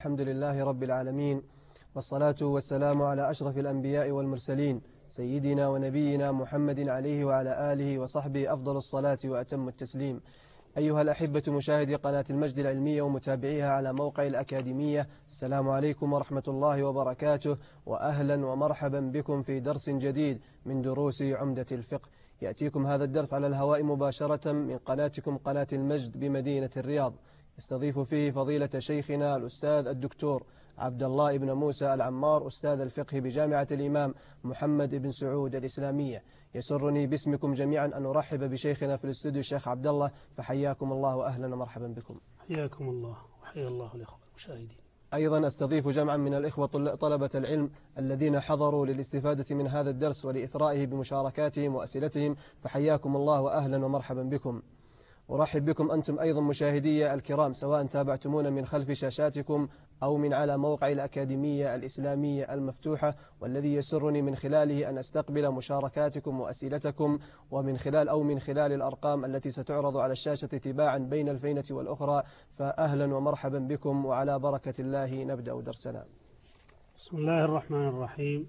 الحمد لله رب العالمين، والصلاة والسلام على أشرف الأنبياء والمرسلين سيدنا ونبينا محمد عليه وعلى آله وصحبه أفضل الصلاة وأتم التسليم. أيها الأحبة مشاهدي قناة المجد العلمية ومتابعيها على موقع الأكاديمية، السلام عليكم ورحمة الله وبركاته، وأهلا ومرحبا بكم في درس جديد من دروس عمدة الفقه. يأتيكم هذا الدرس على الهواء مباشرة من قناتكم قناة المجد بمدينة الرياض، يستضيف فيه فضيلة شيخنا الأستاذ الدكتور عبد الله بن موسى العمار، أستاذ الفقه بجامعة الإمام محمد بن سعود الإسلامية. يسرني باسمكم جميعا أن أرحب بشيخنا في الاستوديو الشيخ عبد الله، فحياكم الله وأهلا ومرحبا بكم. حياكم الله وحيا الله الإخوة المشاهدين. أيضا أستضيف جمعا من الإخوة طلبة العلم الذين حضروا للاستفادة من هذا الدرس ولإثرائه بمشاركاتهم وأسئلتهم، فحياكم الله وأهلا ومرحبا بكم. أرحب بكم أنتم أيضا مشاهدي الكرام، سواء تابعتمونا من خلف شاشاتكم أو من على موقع الأكاديمية الإسلامية المفتوحة، والذي يسرني من خلاله أن أستقبل مشاركاتكم وأسئلتكم من خلال الأرقام التي ستعرض على الشاشة تباعا بين الفينة والأخرى. فأهلا ومرحبا بكم، وعلى بركة الله نبدأ درسنا. بسم الله الرحمن الرحيم.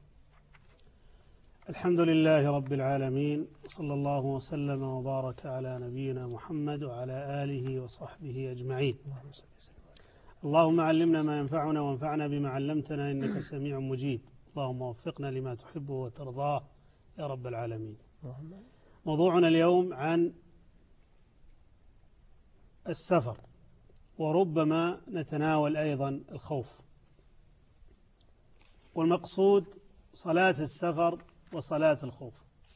الحمد لله رب العالمين، صلى الله وسلم وبارك على نبينا محمد وعلى آله وصحبه أجمعين. اللهم علمنا ما ينفعنا وانفعنا بما علمتنا، إنك سميع مجيب. اللهم وفقنا لما تحبه وترضاه يا رب العالمين. موضوعنا اليوم عن السفر، وربما نتناول أيضا الخوف، والمقصود صلاة السفر وصلاة الخوف.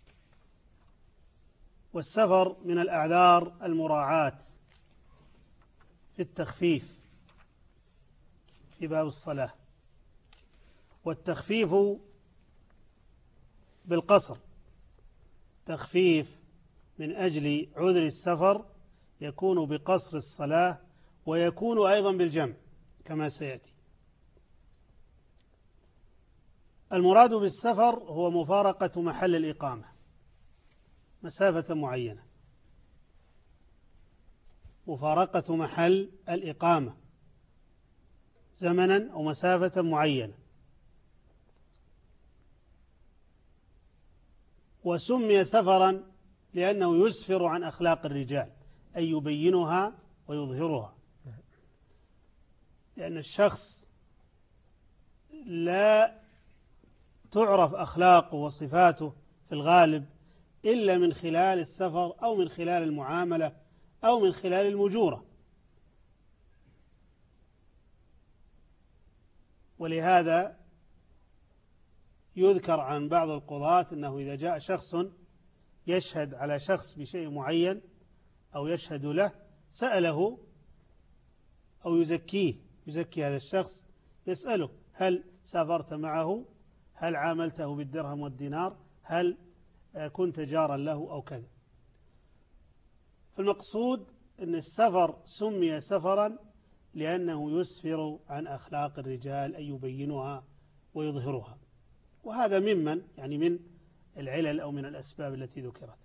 والسفر من الأعذار المراعاة في التخفيف في باب الصلاة، والتخفيف بالقصر، تخفيف من أجل عذر السفر يكون بقصر الصلاة، ويكون أيضا بالجمع كما سيأتي. المراد بالسفر هو مفارقة محل الإقامة مسافة معينة، مفارقة محل الإقامة زمنا أو مسافة معينة. وسمي سفرا لأنه يسفر عن أخلاق الرجال، أي يبينها ويظهرها، لأن الشخص لا تعرف أخلاقه وصفاته في الغالب إلا من خلال السفر، أو من خلال المعاملة، أو من خلال المجورة. ولهذا يذكر عن بعض القضاة أنه إذا جاء شخص يشهد على شخص بشيء معين أو يشهد له، سأله أو يزكي هذا الشخص، يسأله: هل سافرت معه؟ هل عاملته بالدرهم والدينار؟ هل كنت جارا له أو كذا؟ فالمقصود أن السفر سمي سفرا لأنه يسفر عن أخلاق الرجال، أي يبينها ويظهرها. وهذا من العلل أو من الأسباب التي ذكرت.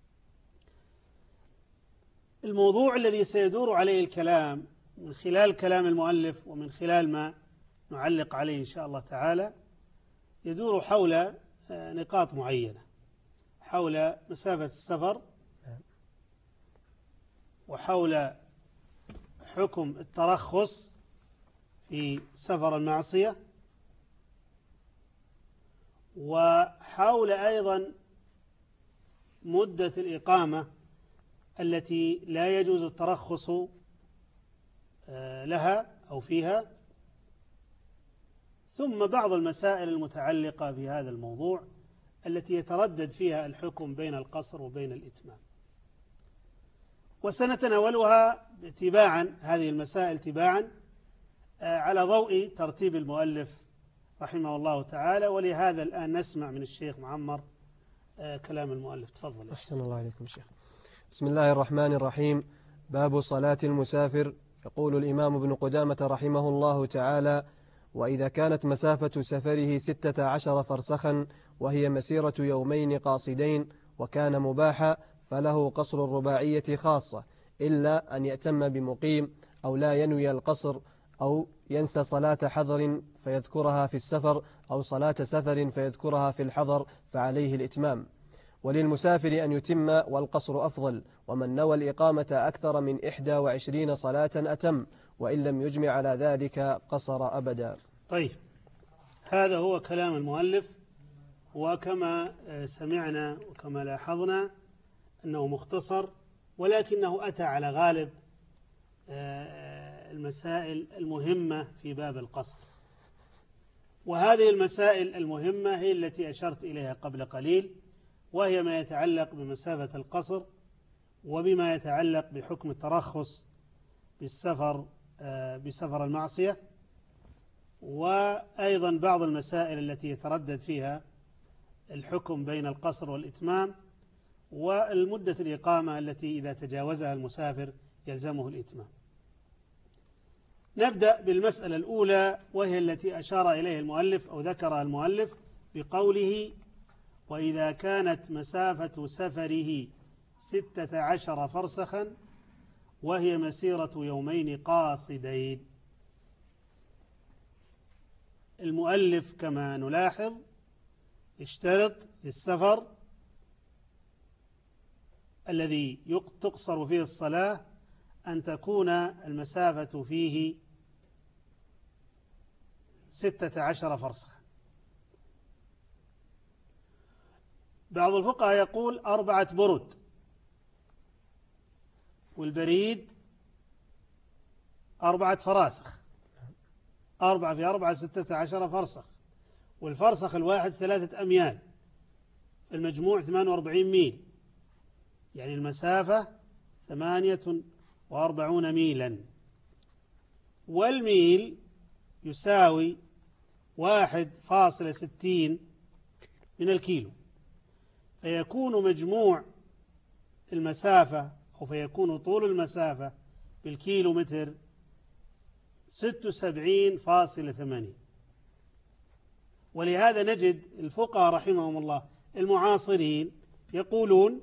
الموضوع الذي سيدور عليه الكلام من خلال كلام المؤلف ومن خلال ما نعلق عليه إن شاء الله تعالى يدور حول نقاط معينة، حول مسافة السفر، وحول حكم الترخص في سفر المعصية، وحول أيضا مدة الإقامة التي لا يجوز الترخص لها أو فيها، ثم بعض المسائل المتعلقة بهذا الموضوع التي يتردد فيها الحكم بين القصر وبين الإتمام. وسنتناولها تباعا، هذه المسائل تباعا على ضوء ترتيب المؤلف رحمه الله تعالى. ولهذا الآن نسمع من الشيخ معمر كلام المؤلف. تفضل. أحسن الله عليكم شيخ. بسم الله الرحمن الرحيم. باب صلاة المسافر. يقول الإمام ابن قدامة رحمه الله تعالى: وإذا كانت مسافة سفره 16 فرسخا وهي مسيرة يومين قاصدين وكان مباحا، فله قصر الرباعية خاصة، إلا أن يأتم بمقيم أو لا ينوي القصر، أو ينسى صلاة حضر فيذكرها في السفر أو صلاة سفر فيذكرها في الحضر فعليه الإتمام. وللمسافر أن يتم والقصر أفضل، ومن نوى الإقامة أكثر من 21 صلاة أتم، وإن لم يجمع على ذلك قصر أبدا. طيب، هذا هو كلام المؤلف، وكما سمعنا وكما لاحظنا أنه مختصر، ولكنه أتى على غالب المسائل المهمة في باب القصر. وهذه المسائل المهمة هي التي أشرت إليها قبل قليل، وهي ما يتعلق بمسافة القصر، وبما يتعلق بحكم الترخص بسفر المعصية، وأيضا بعض المسائل التي يتردد فيها الحكم بين القصر والإتمام، والمدة الإقامة التي إذا تجاوزها المسافر يلزمه الإتمام. نبدأ بالمسألة الأولى، وهي التي أشار إليه المؤلف أو ذكرها المؤلف بقوله: وإذا كانت مسافة سفره 16 فرسخا وهي مسيرة يومين قاصدين. المؤلف كما نلاحظ اشترط للسفر الذي تقصر فيه الصلاة أن تكون المسافة فيه 16 فرسخا. بعض الفقهاء يقول 4 برد، والبريد 4 فراسخ، 4 في 4 16 فرسخ، والفرسخ الواحد 3 أميال، المجموع 48 ميل، يعني المسافة 48 ميلا، والميل يساوي 1.60 من الكيلو، فيكون مجموع المسافة أو فيكون طول المسافة بالكيلو متر 76.8. ولهذا نجد الفقهاء رحمهم الله المعاصرين يقولون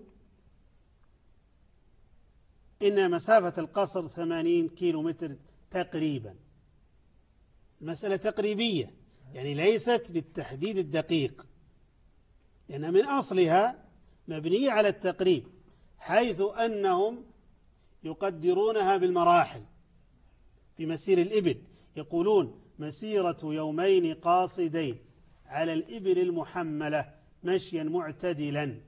إن مسافة القصر 80 كيلو متر تقريبا. مسألة تقريبية، يعني ليست بالتحديد الدقيق، لأن من أصلها مبنية على التقريب، حيث أنهم يقدرونها بالمراحل. في مسير الإبل يقولون مسيرة يومين قاصدين على الإبل المحملة مشيا معتدلا،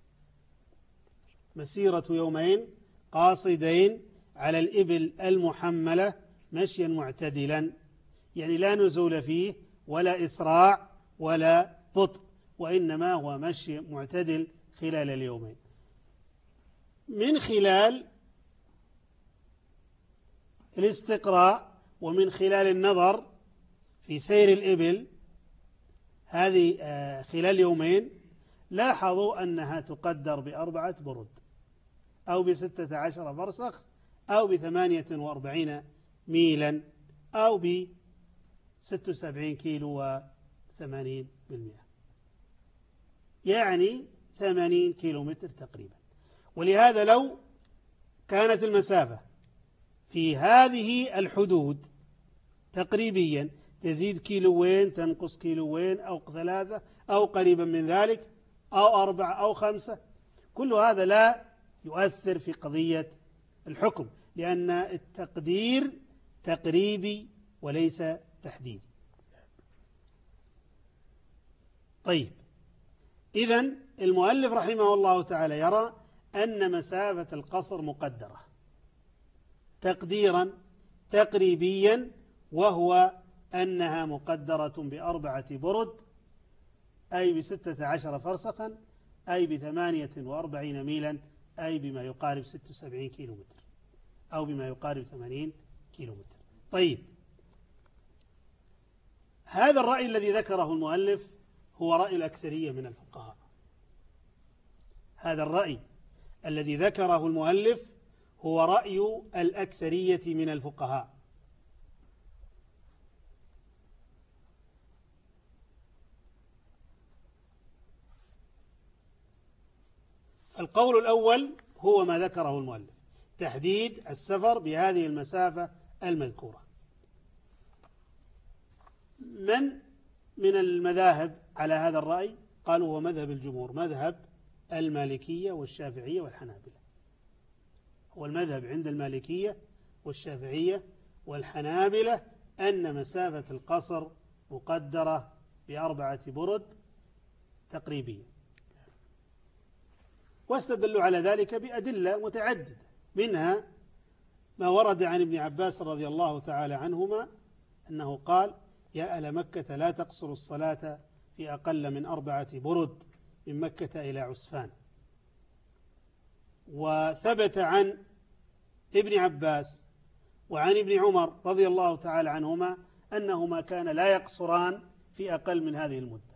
مسيرة يومين قاصدين على الإبل المحملة مشيا معتدلا، يعني لا نزول فيه ولا إسراع ولا بطء، وإنما هو مشي معتدل خلال اليومين. من خلال الاستقراء ومن خلال النظر في سير الإبل هذه خلال يومين، لاحظوا أنها تقدر ب4 برد أو ب16 فرسخ أو ب48 ميلا أو ب76 كيلو و80%، يعني 80 كيلو متر تقريبا. ولهذا لو كانت المسافة في هذه الحدود تقريبيا تزيد كيلوين تنقص كيلوين أو 3 أو قريبا من ذلك أو 4 أو 5، كل هذا لا يؤثر في قضية الحكم، لأن التقدير تقريبي وليس تحديدي. طيب، إذن المؤلف رحمه الله تعالى يرى أن مسافة القصر مقدرة تقديرا تقريبيا، وهو أنها مقدرة ب4 برد أي ب16 فرسخا أي ب48 ميلا أي بما يقارب 76 كيلو متر أو بما يقارب 80 كيلو متر. طيب، هذا الرأي الذي ذكره المؤلف هو رأي الأكثرية من الفقهاء. هذا الرأي الذي ذكره المؤلف هو رأي الأكثرية من الفقهاء. فالقول الأول هو ما ذكره المؤلف، تحديد السفر بهذه المسافة المذكورة. من المذاهب على هذا الرأي؟ قالوا هو مذهب الجمهور، مذهب المالكية والشافعية والحنابلة. هو المذهب عند المالكية والشافعية والحنابلة أن مسافة القصر مقدرة ب4 برد تقريبية، واستدلوا على ذلك بأدلة متعددة، منها ما ورد عن ابن عباس رضي الله تعالى عنهما أنه قال: يا أهل مكة لا تقصروا الصلاة في أقل من 4 برد من مكة إلى عسفان. وثبت عن ابن عباس وعن ابن عمر رضي الله تعالى عنهما أنهما كان لا يقصران في أقل من هذه المدة.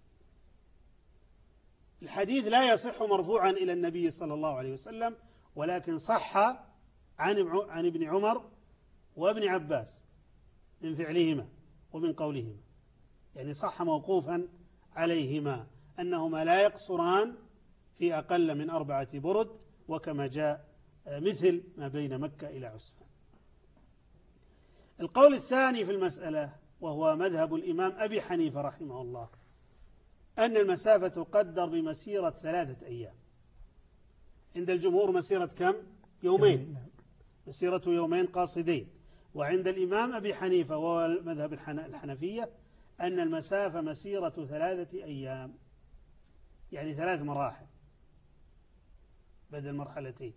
الحديث لا يصح مرفوعا إلى النبي صلى الله عليه وسلم، ولكن صح عن ابن عمر وابن عباس من فعلهما ومن قولهما، يعني صح موقوفا عليهما أنهما لا يقصران في أقل من 4 برد، وكما جاء مثل ما بين مكة إلى عسفان. القول الثاني في المسألة وهو مذهب الإمام أبي حنيفة رحمه الله أن المسافة تقدر بمسيرة 3 أيام. عند الجمهور مسيرة كم؟ يومين، مسيرة يومين قاصدين. وعند الإمام أبي حنيفة وهو مذهب الحنفية أن المسافة مسيرة 3 أيام، يعني 3 مراحل بدل مرحلتين.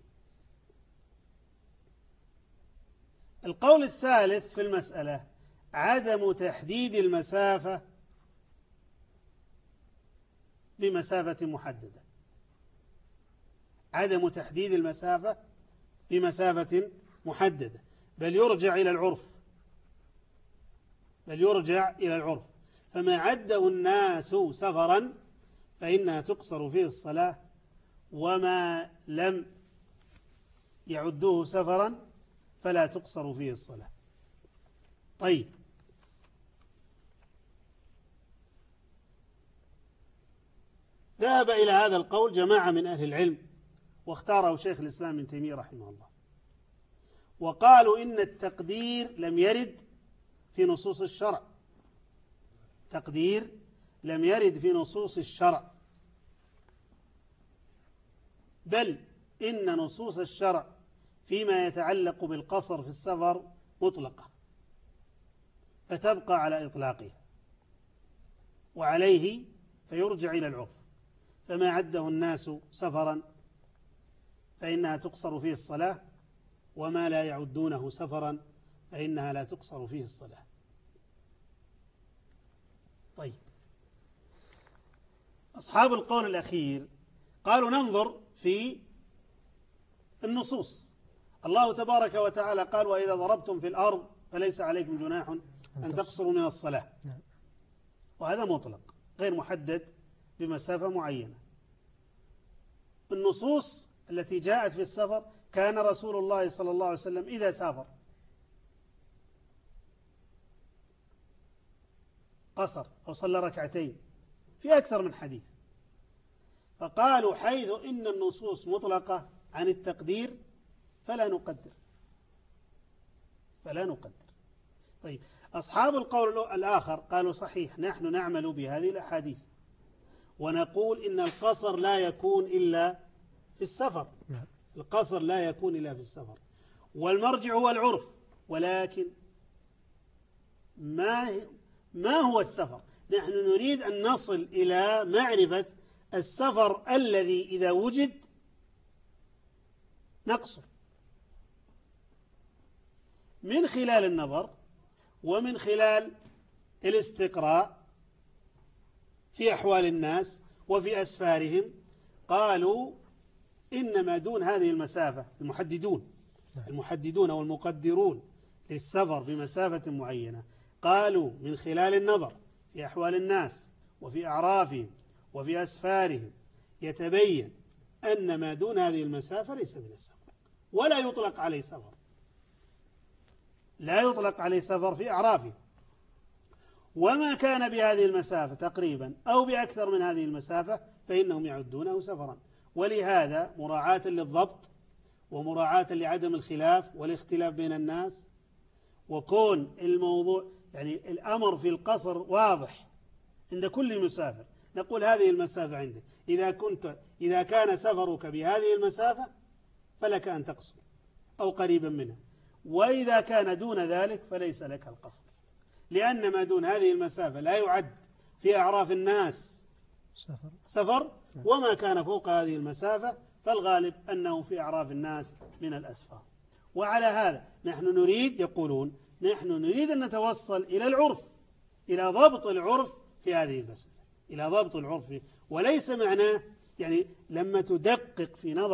القول الثالث في المسألة عدم تحديد المسافة بمسافة محددة، عدم تحديد المسافة بمسافة محددة، بل يرجع إلى العرف، فما عده الناس سفرا فإنها تقصر فيه الصلاة، وما لم يعدوه سفرا فلا تقصر فيه الصلاة. طيب، ذهب إلى هذا القول جماعة من أهل العلم، واختاره شيخ الإسلام ابن تيمية رحمه الله، وقالوا إن التقدير لم يرد في نصوص الشرع، تقدير لم يرد في نصوص الشرع، بل إن نصوص الشرع فيما يتعلق بالقصر في السفر مطلقة، فتبقى على إطلاقها، وعليه فيرجع إلى العرف، فما عده الناس سفرا فإنها تقصر فيه الصلاة، وما لا يعدونه سفرا فإنها لا تقصر فيه الصلاة. طيب، أصحاب القول الأخير قالوا ننظر في النصوص. الله تبارك وتعالى قال: وإذا ضربتم في الأرض فليس عليكم جناح أن تقصروا من الصلاة، وهذا مطلق غير محدد بمسافة معينة. النصوص التي جاءت في السفر كان رسول الله صلى الله عليه وسلم إذا سافر قصر أو صلى ركعتين في أكثر من حديث، فقالوا حيث إن النصوص مطلقة عن التقدير فلا نقدر. طيب، أصحاب القول الآخر قالوا صحيح، نحن نعمل بهذه الأحاديث ونقول إن القصر لا يكون إلا في السفر، القصر لا يكون إلا في السفر، والمرجع هو العرف، ولكن ما هو السفر؟ نحن نريد أن نصل إلى معرفة السفر الذي إذا وجد نقصر من خلال النظر ومن خلال الاستقراء في أحوال الناس وفي أسفارهم. قالوا إنما دون هذه المسافة المحددون والمقدرون للسفر بمسافة معينة، قالوا من خلال النظر في أحوال الناس وفي أعرافهم وفي أسفارهم يتبين أن ما دون هذه المسافة ليس من السفر، ولا يطلق عليه سفر، لا يطلق عليه سفر في أعرافه. وما كان بهذه المسافة تقريبا أو بأكثر من هذه المسافة فإنهم يعدونه سفرا. ولهذا مراعاة للضبط ومراعاة لعدم الخلاف والاختلاف بين الناس، وكون الموضوع يعني الأمر في القصر واضح عند كل مسافر، نقول هذه المسافة عندك، إذا كان سفرك بهذه المسافة فلك أن تقصر أو قريبا منها، وإذا كان دون ذلك فليس لك القصر، لأن ما دون هذه المسافة لا يعد في أعراف الناس سفر، وما كان فوق هذه المسافة فالغالب أنه في أعراف الناس من الأسفار. وعلى هذا نحن نريد، يقولون نحن نريد أن نتوصل إلى العرف، إلى ضبط العرف في هذه المسألة، إلى ضبط العرف، وليس معناه يعني لما تدقق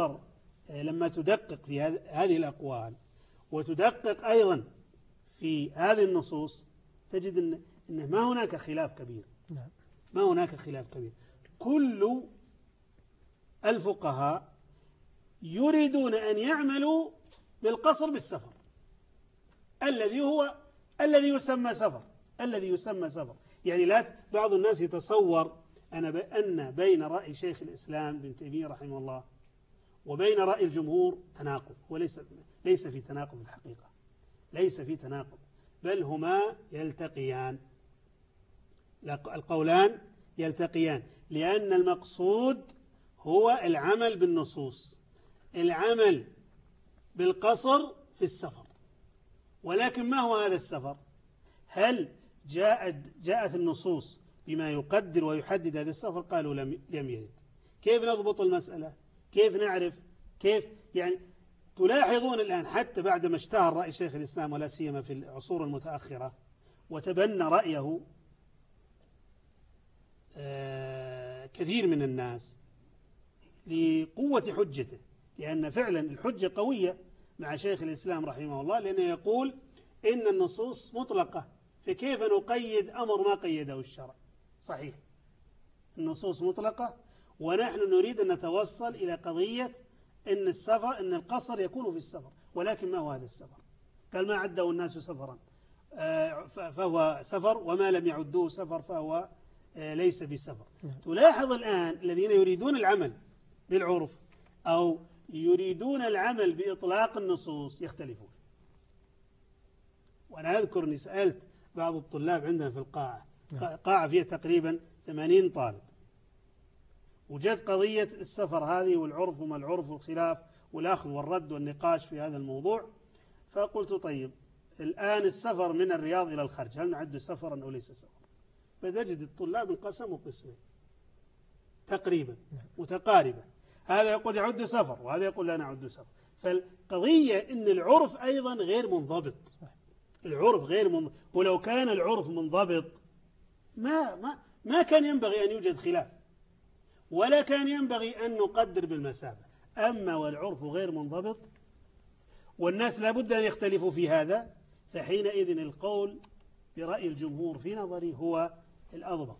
في هذه الأقوال وتدقق أيضا في هذه النصوص تجد أنه ما هناك خلاف كبير، ما هناك خلاف كبير. كل الفقهاء يريدون أن يعملوا بالقصر بالسفر الذي يسمى سفر. يعني لا بعض الناس يتصور أن بين رأي شيخ الإسلام ابن تيمية رحمه الله وبين رأي الجمهور تناقض، وليس في تناقض الحقيقة، ليس في تناقض، بل هما يلتقيان، القولان يلتقيان، لأن المقصود هو العمل بالنصوص، العمل بالقصر في السفر. ولكن ما هو هذا السفر؟ هل جاءت النصوص بما يقدر ويحدد هذا السفر؟ قالوا لم يرد. كيف نضبط المسألة؟ كيف نعرف؟ كيف يعني تلاحظون الآن حتى بعدما اشتهر رأي شيخ الإسلام ولا سيما في العصور المتأخرة وتبنى رأيه كثير من الناس لقوة حجته، لأن فعلا الحجة قوية مع شيخ الإسلام رحمه الله، لأنه يقول إن النصوص مطلقة، فكيف نقيد أمر ما قيده الشرع؟ صحيح النصوص مطلقة، ونحن نريد أن نتوصل إلى قضية إن القصر يكون في السفر. ولكن ما هو هذا السفر؟ قال ما عده الناس سفرا فهو سفر، وما لم يعدوه سفر فهو ليس بسفر. تلاحظ الآن الذين يريدون العمل بالعرف أو يريدون العمل بإطلاق النصوص يختلفون. وأنا أذكر أني سألت بعض الطلاب عندنا في القاعة، قاعة فيها تقريبا 80 طالب، وجدت قضية السفر هذه والعرف وما العرف والخلاف والأخذ والرد والنقاش في هذا الموضوع. فقلت طيب الآن السفر من الرياض إلى الخارج هل نعد سفرا أو ليس سفرا؟ فتجد الطلاب انقسموا قسمين تقريبا متقاربة، هذا يقول يعد سفر وهذا يقول لا نعد سفر. فالقضية إن العرف أيضا غير منضبط، العرف غير منضبط، ولو كان العرف منضبط ما كان ينبغي أن يوجد خلاف، ولا كان ينبغي أن نقدر بالمسافة. أما والعرف غير منضبط والناس لابد أن يختلفوا في هذا، فحينئذ القول برأي الجمهور في نظري هو الأضبط،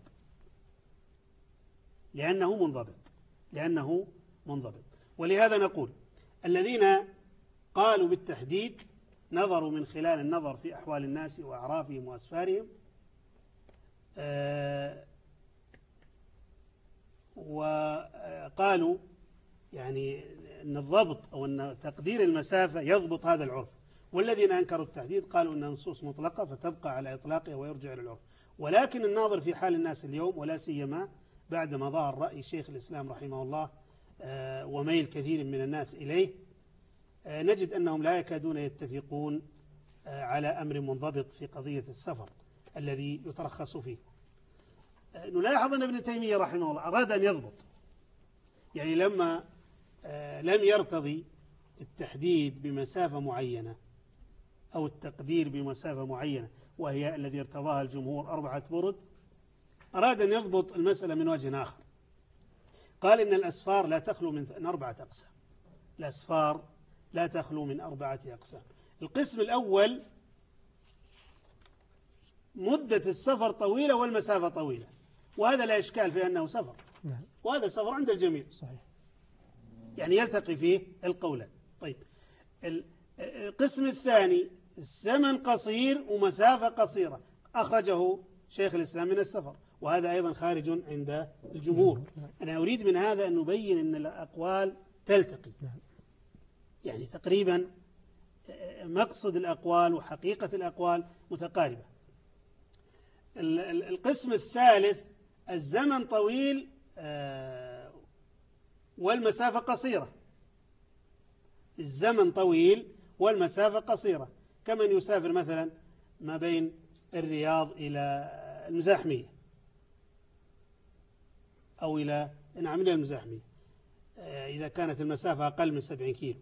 لأنه منضبط. ولهذا نقول الذين قالوا بالتحديد نظروا من خلال النظر في أحوال الناس وأعرافهم وأسفارهم، وقالوا يعني أن الضبط أو أن تقدير المسافة يضبط هذا العرف. والذين أنكروا التحديد قالوا أن النصوص مطلقة فتبقى على إطلاقها ويرجع إلى العرف. ولكن الناظر في حال الناس اليوم ولا سيما بعدما ظهر رأي شيخ الإسلام رحمه الله وميل كثير من الناس إليه، نجد أنهم لا يكادون يتفقون على أمر منضبط في قضية السفر الذي يترخص فيه. نلاحظ أن ابن تيمية رحمه الله أراد أن يضبط، يعني لما لم يرتضي التحديد بمسافة معينة أو التقدير بمسافة معينة وهي الذي ارتضاها الجمهور 4 برد، أراد أن يضبط المسألة من وجه آخر. قال إن الأسفار لا تخلو من 4 أقسام، الأسفار لا تخلو من 4 أقسام. القسم الأول مدة السفر طويلة والمسافة طويلة، وهذا لا إشكال في أنه سفر، وهذا سفر عند الجميع صحيح، يعني يلتقي فيه القولان. طيب القسم الثاني الزمن قصير ومسافة قصيرة، أخرجه شيخ الإسلام من السفر، وهذا أيضا خارج عند الجمهور. أنا أريد من هذا أن نبين أن الأقوال تلتقي، يعني تقريبا مقصد الأقوال وحقيقة الأقوال متقاربة. القسم الثالث الزمن طويل والمسافة قصيرة. الزمن طويل والمسافة قصيرة، كمن يسافر مثلا ما بين الرياض إلى المزاحمية أو إلى إلى المزاحمية إذا كانت المسافة أقل من 70 كيلو،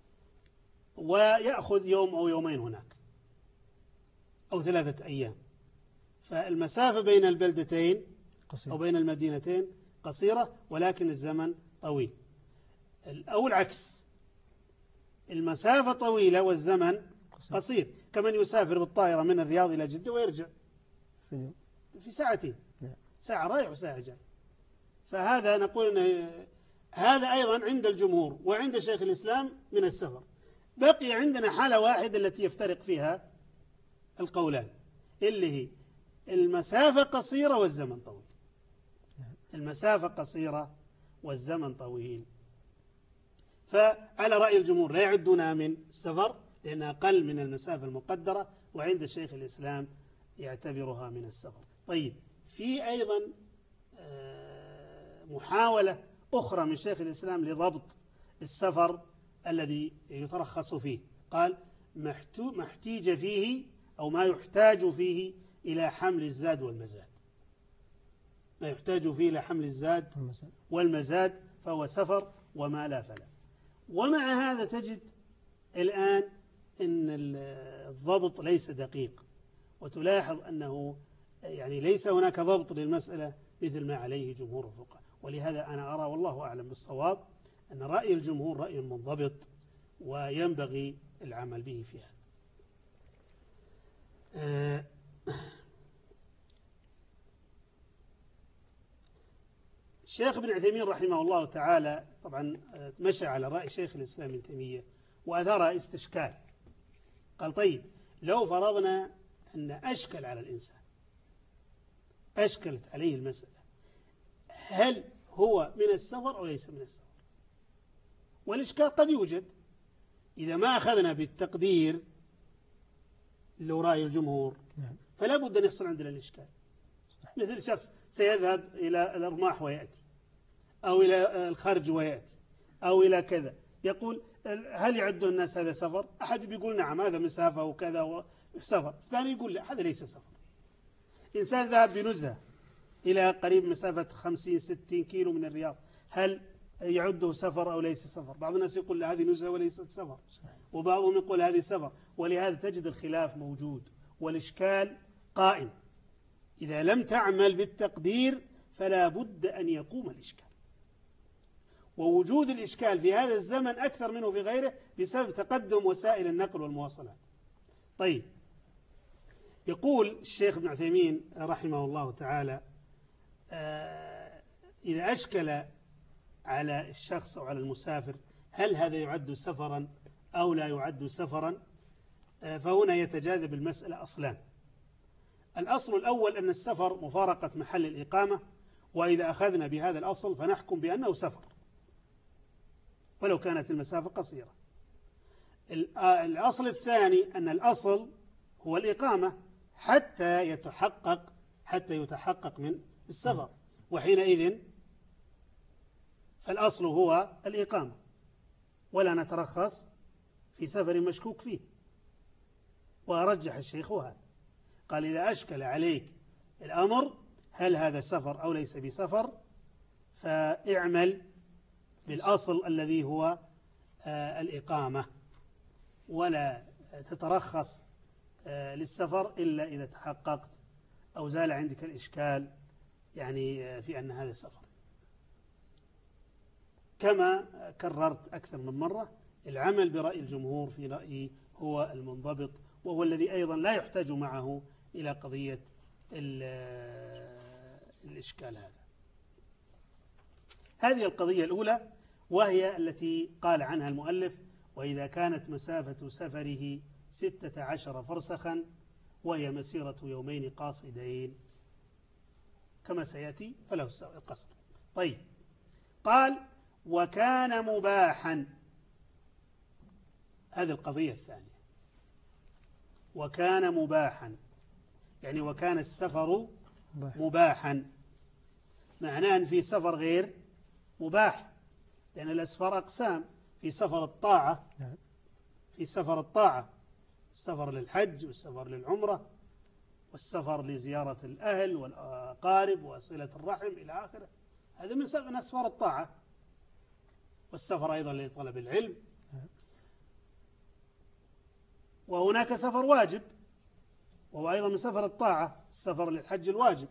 ويأخذ يوم أو يومين هناك أو 3 أيام. فالمسافة بين البلدتين قصير. أو بين المدينتين قصيرة ولكن الزمن طويل. أو العكس، المسافة طويلة والزمن قصير، كمن يسافر بالطائرة من الرياض إلى جدة ويرجع في ساعتين، ساعة رايح وساعة جاي. فهذا نقول أن هذا أيضا عند الجمهور وعند شيخ الإسلام من السفر. بقي عندنا حالة واحدة التي يفترق فيها القولان، اللي هي المسافة قصيرة والزمن طويل. المسافة قصيرة والزمن طويل، فعلى رأي الجمهور لا يعدونها من السفر لأنها أقل من المسافة المقدرة، وعند شيخ الإسلام يعتبرها من السفر. طيب، في أيضا محاولة أخرى من شيخ الإسلام لضبط السفر الذي يترخص فيه. قال ما احتيج فيه أو ما يحتاج فيه إلى حمل الزاد والمزاد. ما يحتاج فيه إلى حمل الزاد والمزاد فهو سفر، وما لا فلا. ومع هذا تجد الآن أن الضبط ليس دقيق، وتلاحظ أنه يعني ليس هناك ضبط للمسألة مثل ما عليه جمهور الفقهاء. ولهذا أنا أرى والله أعلم بالصواب أن رأي الجمهور رأي منضبط وينبغي العمل به في هذا. الشيخ ابن عثيمين رحمه الله تعالى طبعا مشى على رأي شيخ الإسلام ابن تيمية وأثار استشكال. قال طيب، لو فرضنا أن أشكل على الإنسان، أشكلت عليه المسألة، هل هو من السفر أو ليس من السفر؟ والإشكال قد يوجد إذا ما أخذنا بالتقدير اللي هو رأي الجمهور، فلا بد أن يحصل عندنا الإشكال. مثل شخص سيذهب إلى الأرماح ويأتي، أو إلى الخرج ويأتي، أو إلى كذا، يقول هل يعد الناس هذا سفر؟ أحد بيقول نعم هذا مسافة وكذا سفر، الثاني يقول لا هذا ليس سفر. إنسان ذهب بنزهة إلى قريب مسافة 50-60 كيلو من الرياض، هل يعده سفر أو ليس سفر؟ بعض الناس يقول هذه نزهة وليست سفر، وبعضهم يقول هذه سفر. ولهذا تجد الخلاف موجود والإشكال قائم. إذا لم تعمل بالتقدير فلا بد أن يقوم الإشكال، ووجود الإشكال في هذا الزمن أكثر منه في غيره بسبب تقدم وسائل النقل والمواصلات. طيب، يقول الشيخ ابن عثيمين رحمه الله تعالى إذا أشكل على الشخص أو على المسافر هل هذا يعد سفرا أو لا يعد سفرا، فهنا يتجاذب المسألة أصلان. الأصل الأول أن السفر مفارقة محل الإقامة، وإذا أخذنا بهذا الأصل فنحكم بأنه سفر ولو كانت المسافة قصيرة. الأصل الثاني أن الأصل هو الإقامة حتى يتحقق من السفر، وحينئذ فالأصل هو الإقامة، ولا نترخص في سفر مشكوك فيه. ورجح الشيخ هذا، قال إذا أشكل عليك الأمر هل هذا سفر أو ليس بسفر، فاعمل بالأصل الذي هو الإقامة، ولا تترخص للسفر إلا إذا تحققت أو زال عندك الإشكال يعني في أن هذا سفر. كما كررت أكثر من مرة، العمل برأي الجمهور في رأيي هو المنضبط، وهو الذي أيضا لا يحتاج معه إلى قضية الإشكال هذا. هذه القضية الأولى، وهي التي قال عنها المؤلف وإذا كانت مسافة سفره 16 فرسخا وهي مسيرة يومين قاصدين كما سيأتي فله القصر. طيب، قال وكان مباحا. هذه القضية الثانية، وكان مباحا يعني وكان السفر مباحا، معناه أن في سفر غير مباح، لأن الأسفار أقسام، في سفر الطاعة، في سفر الطاعة، السفر للحج والسفر للعمرة والسفر لزيارة الأهل والأقارب وصلة الرحم إلى آخره، هذا من أسفار الطاعة. والسفر أيضا لطلب العلم. وهناك سفر واجب وهو أيضا من سفر الطاعة، السفر للحج الواجب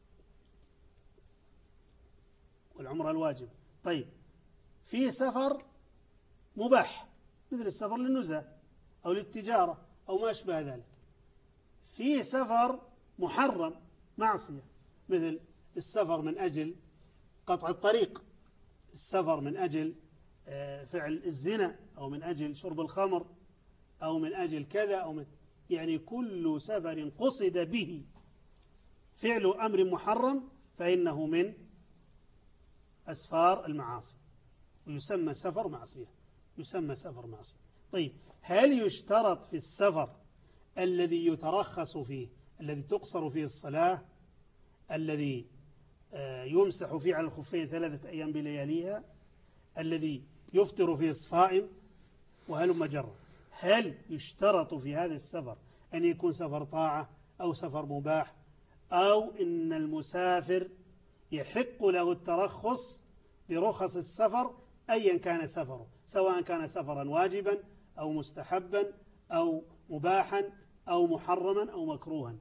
والعمرة الواجب. طيب في سفر مباح مثل السفر للنزهة أو للتجارة أو ما أشبه ذلك. في سفر محرم معصية مثل السفر من أجل قطع الطريق، السفر من أجل فعل الزنا أو من أجل شرب الخمر أو من أجل كذا أو من، يعني كل سفر قصد به فعل أمر محرم فإنه من أسفار المعاصي ويسمى سفر معصية، يسمى سفر معصية. طيب هل يشترط في السفر الذي يترخص فيه، الذي تقصر فيه الصلاة، الذي يمسح فيه على الخفين 3 أيام بلياليها، الذي يفطر فيه الصائم وهلم جرا، هل يشترط في هذا السفر أن يكون سفر طاعة أو سفر مباح، أو إن المسافر يحق له الترخص برخص السفر أيا كان سفره، سواء كان سفرا واجبا أو مستحبا أو مباحا أو محرما أو مكروها؟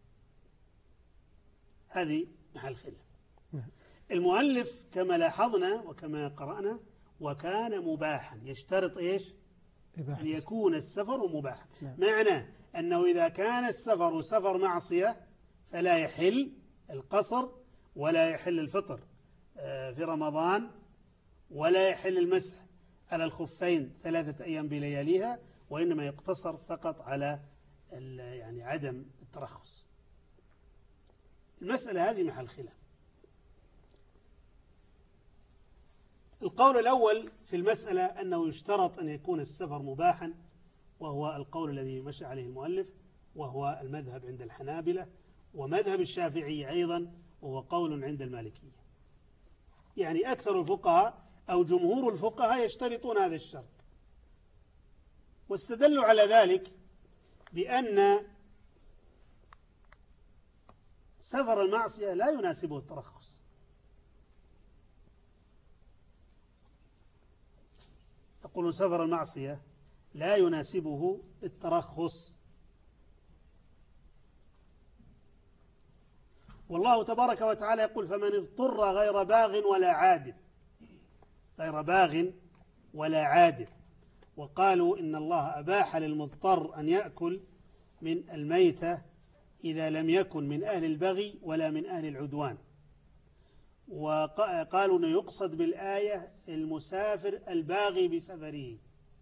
هذه محل خلاف. المؤلف كما لاحظنا وكما قرأنا وكان مباحا، يشترط إيش؟ أن يكون السفر مباحا. معنى أنه إذا كان السفر سفر معصية فلا يحل القصر ولا يحل الفطر في رمضان ولا يحل المسح على الخفين 3 أيام بلياليها، وإنما يقتصر فقط على يعني عدم الترخص. المسألة هذه محل خلاف. القول الأول في المسألة أنه يشترط أن يكون السفر مباحا، وهو القول الذي مشى عليه المؤلف، وهو المذهب عند الحنابلة ومذهب الشافعي أيضا، وهو قول عند المالكية. يعني أكثر الفقهاء أو جمهور الفقهاء يشترطون هذا الشرط، واستدلوا على ذلك بأن سفر المعصية لا يناسبه الترخص. يقولون سفر المعصية لا يناسبه الترخص، والله تبارك وتعالى يقول فمن اضطر غير باغ ولا عاد، غير باغ ولا عاد. وقالوا إن الله أباح للمضطر أن يأكل من الميتة إذا لم يكن من أهل البغي ولا من أهل العدوان. وقالوا أنه يقصد بالآية المسافر الباغي بسفره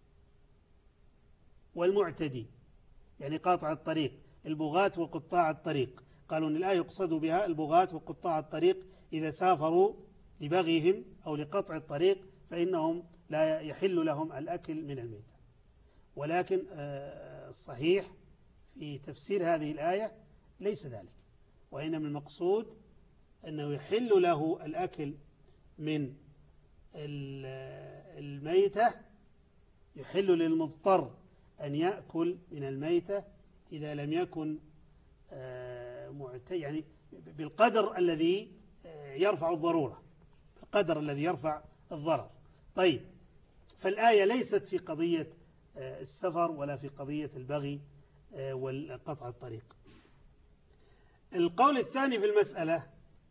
والمعتدي، يعني قاطع الطريق، البغاة وقطاع الطريق. قالوا أن الآية يقصد بها البغاة وقطاع الطريق إذا سافروا لبغيهم أو لقطع الطريق فإنهم لا يحل لهم الأكل من الميتة. ولكن الصحيح في تفسير هذه الآية ليس ذلك، وإنما المقصود أنه يحل له الأكل من الميتة، يحل للمضطر أن يأكل من الميتة إذا لم يكن يعني بالقدر الذي يرفع الضرورة، القدر الذي يرفع الضرر. طيب فالآية ليست في قضية السفر ولا في قضية البغي والقطع الطريق. القول الثاني في المسألة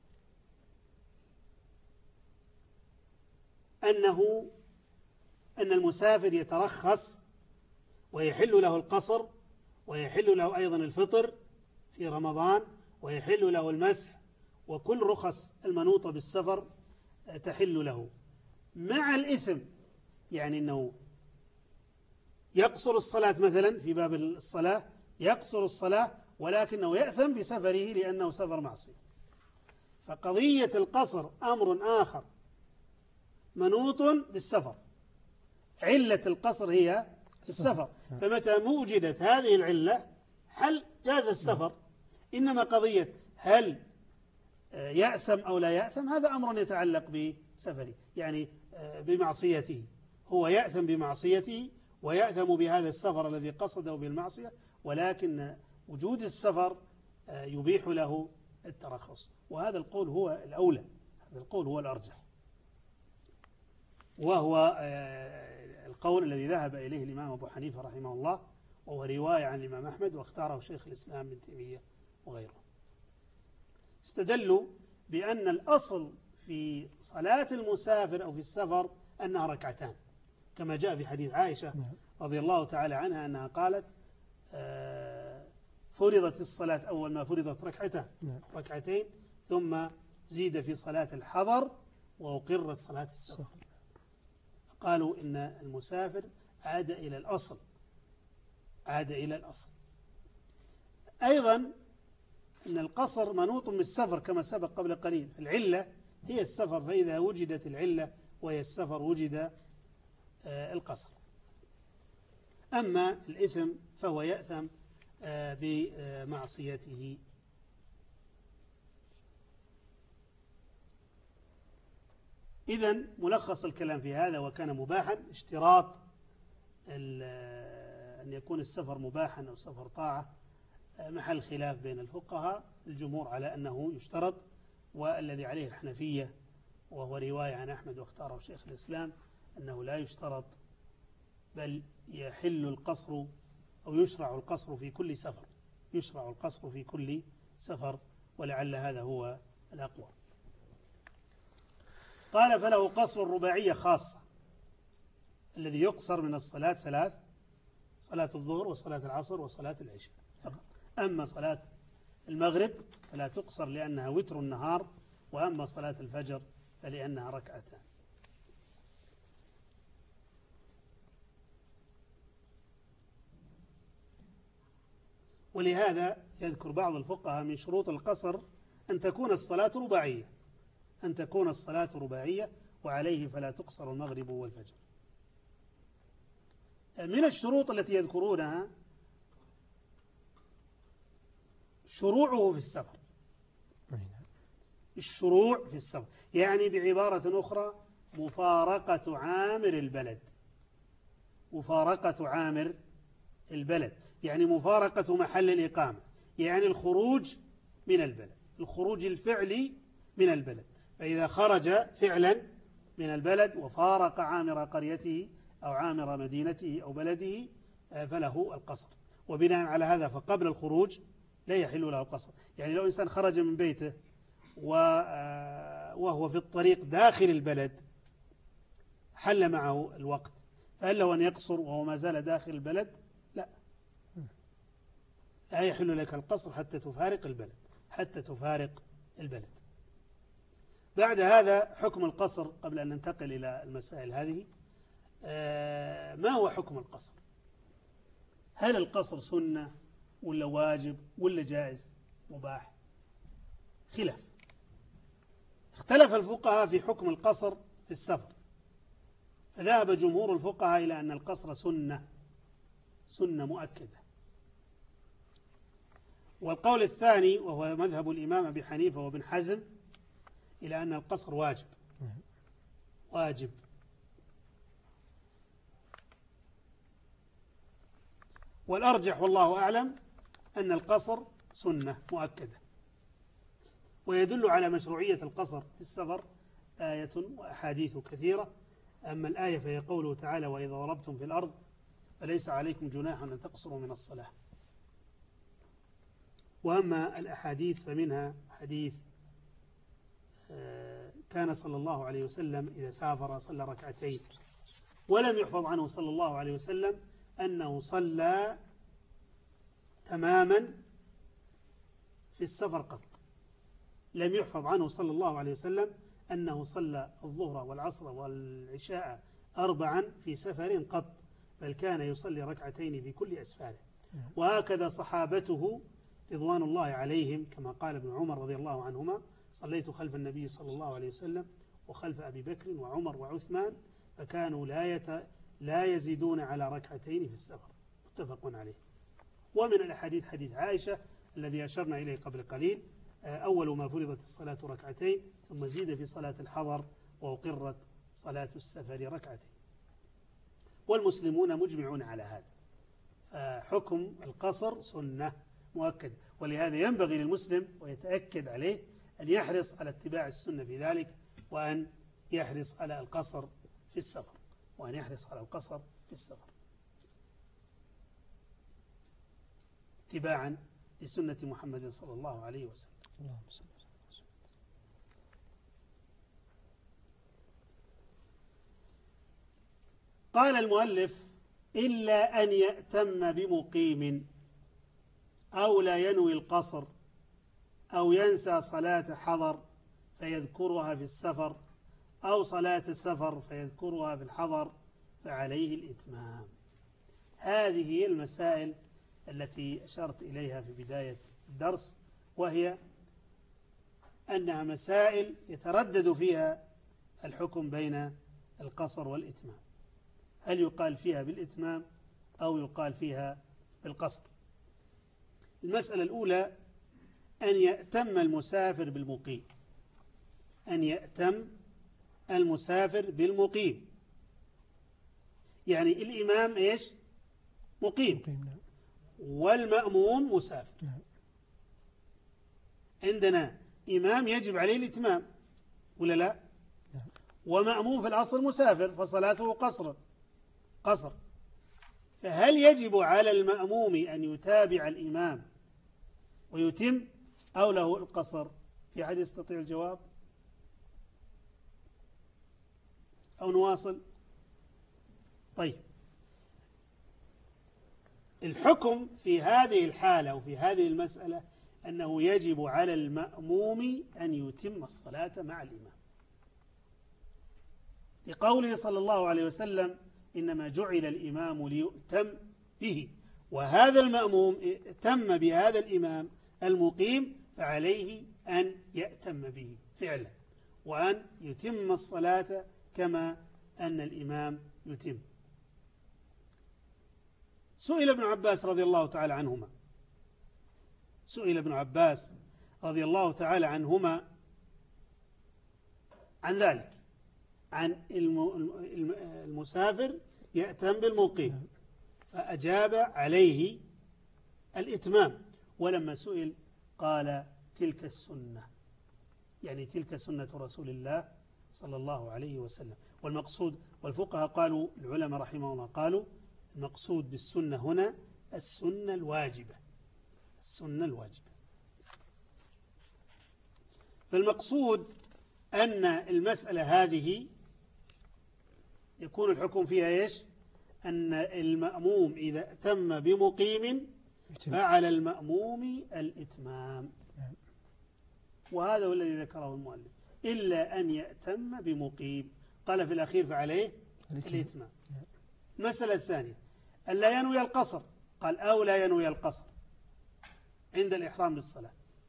أن المسافر يترخص ويحل له القصر ويحل له أيضا الفطر في رمضان ويحل له المسح، وكل رخص المنوطة بالسفر تحل له مع الإثم. يعني أنه يقصر الصلاة مثلا في باب الصلاة، يقصر الصلاة ولكنه يأثم بسفره لأنه سفر معصية. فقضية القصر أمر آخر منوط بالسفر، علة القصر هي السفر، فمتى وجدت هذه العلة حل جاز السفر، إنما قضية هل يأثم أو لا يأثم هذا أمر يتعلق بسفره، يعني بمعصيته، هو يأثم بمعصيته ويأثم بهذا السفر الذي قصده بالمعصية، ولكن وجود السفر يبيح له الترخص، وهذا القول هو الأولى، هذا القول هو الأرجح، وهو القول الذي ذهب إليه الإمام أبو حنيفة رحمه الله، وهو رواية عن الإمام أحمد واختاره شيخ الإسلام ابن تيمية وغيره. استدلوا بأن الأصل في صلاة المسافر أو في السفر أنها ركعتان، كما جاء في حديث عائشة رضي الله تعالى عنها أنها قالت فرضت الصلاة أول ما فرضت ركعتين ثم زيد في صلاة الحضر وأقرت صلاة السفر. قالوا إن المسافر عاد إلى الأصل، عاد إلى الأصل. أيضا إن القصر منوط بالسفر كما سبق قبل قليل، العلة هي السفر، فإذا وجدت العلة وهي السفر وجد القصر. أما الإثم فهو يأثم بمعصيته. إذن ملخص الكلام في هذا، وكان مباحا، اشتراط أن يكون السفر مباحا أو سفر طاعة محل خلاف بين الفقهاء، الجمهور على أنه يشترط، والذي عليه الحنفية وهو رواية عن أحمد واختاره شيخ الإسلام أنه لا يشترط، بل يحل القصر أو يشرع القصر في كل سفر، يشرع القصر في كل سفر، ولعل هذا هو الأقوى. قال فله قصر الرباعية خاصة، الذي يقصر من الصلاة ثلاث، صلاة الظهر وصلاة العصر وصلاة العشاء فقط. أما صلاة المغرب فلا تقصر لأنها وتر النهار، وأما صلاة الفجر فلأنها ركعتان. ولهذا يذكر بعض الفقهاء من شروط القصر أن تكون الصلاة رباعية، أن تكون الصلاة رباعية، وعليه فلا تقصر المغرب والفجر. من الشروط التي يذكرونها شروعه في السفر، الشروع في السفر، يعني بعبارة أخرى مفارقة عامر البلد، مفارقة عامر البلد، يعني مفارقة محل الإقامة، يعني الخروج من البلد، الخروج الفعلي من البلد. فإذا خرج فعلا من البلد وفارق عامر قريته أو عامر مدينته أو بلده فله القصر. وبناء على هذا فقبل الخروج لا يحل له القصر، يعني لو إنسان خرج من بيته وهو في الطريق داخل البلد حل معه الوقت، فهل له أن يقصر وهو ما زال داخل البلد؟ لا يحل لك القصر حتى تفارق البلد، حتى تفارق البلد. بعد هذا حكم القصر، قبل أن ننتقل إلى المسائل هذه، ما هو حكم القصر؟ هل القصر سنة ولا واجب ولا جائز مباح؟ خلاف، اختلف الفقهاء في حكم القصر في السفر، فذهب جمهور الفقهاء إلى أن القصر سنة مؤكدة، والقول الثاني وهو مذهب الإمام أبي حنيفة وابن حزم إلى أن القصر واجب. والأرجح والله أعلم أن القصر سنة مؤكدة، ويدل على مشروعية القصر في السفر آية وأحاديث كثيرة. أما الآية فهي قوله تعالى وإذا ضربتم في الأرض فليس عليكم جناح أن تقصروا من الصلاة. وأما الأحاديث فمنها حديث كان صلى الله عليه وسلم إذا سافر صلى ركعتين، ولم يحفظ عنه صلى الله عليه وسلم أنه صلى تماما في السفر قط، لم يحفظ عنه صلى الله عليه وسلم أنه صلى الظهر والعصر والعشاء 4 في سفر قط، بل كان يصلي ركعتين في كل أسفاره. وهكذا صحابته رضوان الله عليهم، كما قال ابن عمر رضي الله عنهما صليت خلف النبي صلى الله عليه وسلم وخلف أبي بكر وعمر وعثمان فكانوا لا يزيدون على ركعتين في السفر، متفق عليه. ومن الأحاديث حديث عائشة الذي أشرنا إليه قبل قليل. أول ما فرضت الصلاة ركعتين، ثم زيد في صلاة الحضر وأقرت صلاة السفر ركعتين، والمسلمون مجمعون على هذا. فحكم القصر سنة مؤكدة، ولهذا ينبغي للمسلم ويتأكد عليه أن يحرص على اتباع السنة في ذلك، وأن يحرص على القصر في السفر، اتباعا لسنة محمد صلى الله عليه وسلم. قال المؤلف: إلا أن يأتم بمقيم أو لا ينوي القصر أو ينسى صلاة حضر فيذكرها في السفر أو صلاة السفر فيذكرها في الحضر فعليه الإتمام. هذه هي المسائل التي أشرت إليها في بداية الدرس، وهي أنها مسائل يتردد فيها الحكم بين القصر والإتمام. هل يقال فيها بالإتمام أو يقال فيها بالقصر؟ المسألة الأولى أن يأتم المسافر بالمقيم. أن يأتم المسافر بالمقيم، يعني الإمام إيش؟ مقيم، والمأموم مسافر. عندنا إمام يجب عليه الإتمام ولا لا؟ ومأموم في الأصل مسافر فصلاته قصر. فهل يجب على المأموم أن يتابع الإمام ويتم أو له القصر؟ في أحد يستطيع الجواب أو نواصل؟ طيب، الحكم في هذه الحالة وفي هذه المسألة أنه يجب على المأموم أن يتم الصلاة مع الإمام، لقوله صلى الله عليه وسلم: إنما جعل الإمام ليؤتم به، وهذا المأموم ائتم بهذا الإمام المقيم، فعليه أن يأتم به فعلا، وأن يتم الصلاة كما أن الإمام يتم. سئل ابن عباس رضي الله تعالى عنهما عن ذلك، عن المسافر يأتم بالمقيم، فأجاب عليه الإتمام. ولما سئل قال: تلك السنة، يعني تلك سنة رسول الله صلى الله عليه وسلم. والمقصود، والفقهاء قالوا، العلماء رحمه الله قالوا: المقصود بالسنة هنا السنة الواجبة. فالمقصود أن المسألة هذه يكون الحكم فيها إيش؟ أن المأموم إذا أتم بمقيم فعلى المأموم الإتمام، وهذا هو الذي ذكره المؤلف: إلا أن يأتم بمقيم. قال في الأخير فعليه الإتمام. المسألة الثانية أن لا ينوي القصر. قال: أو لا ينوي القصر عند الإحرام بالصلاة،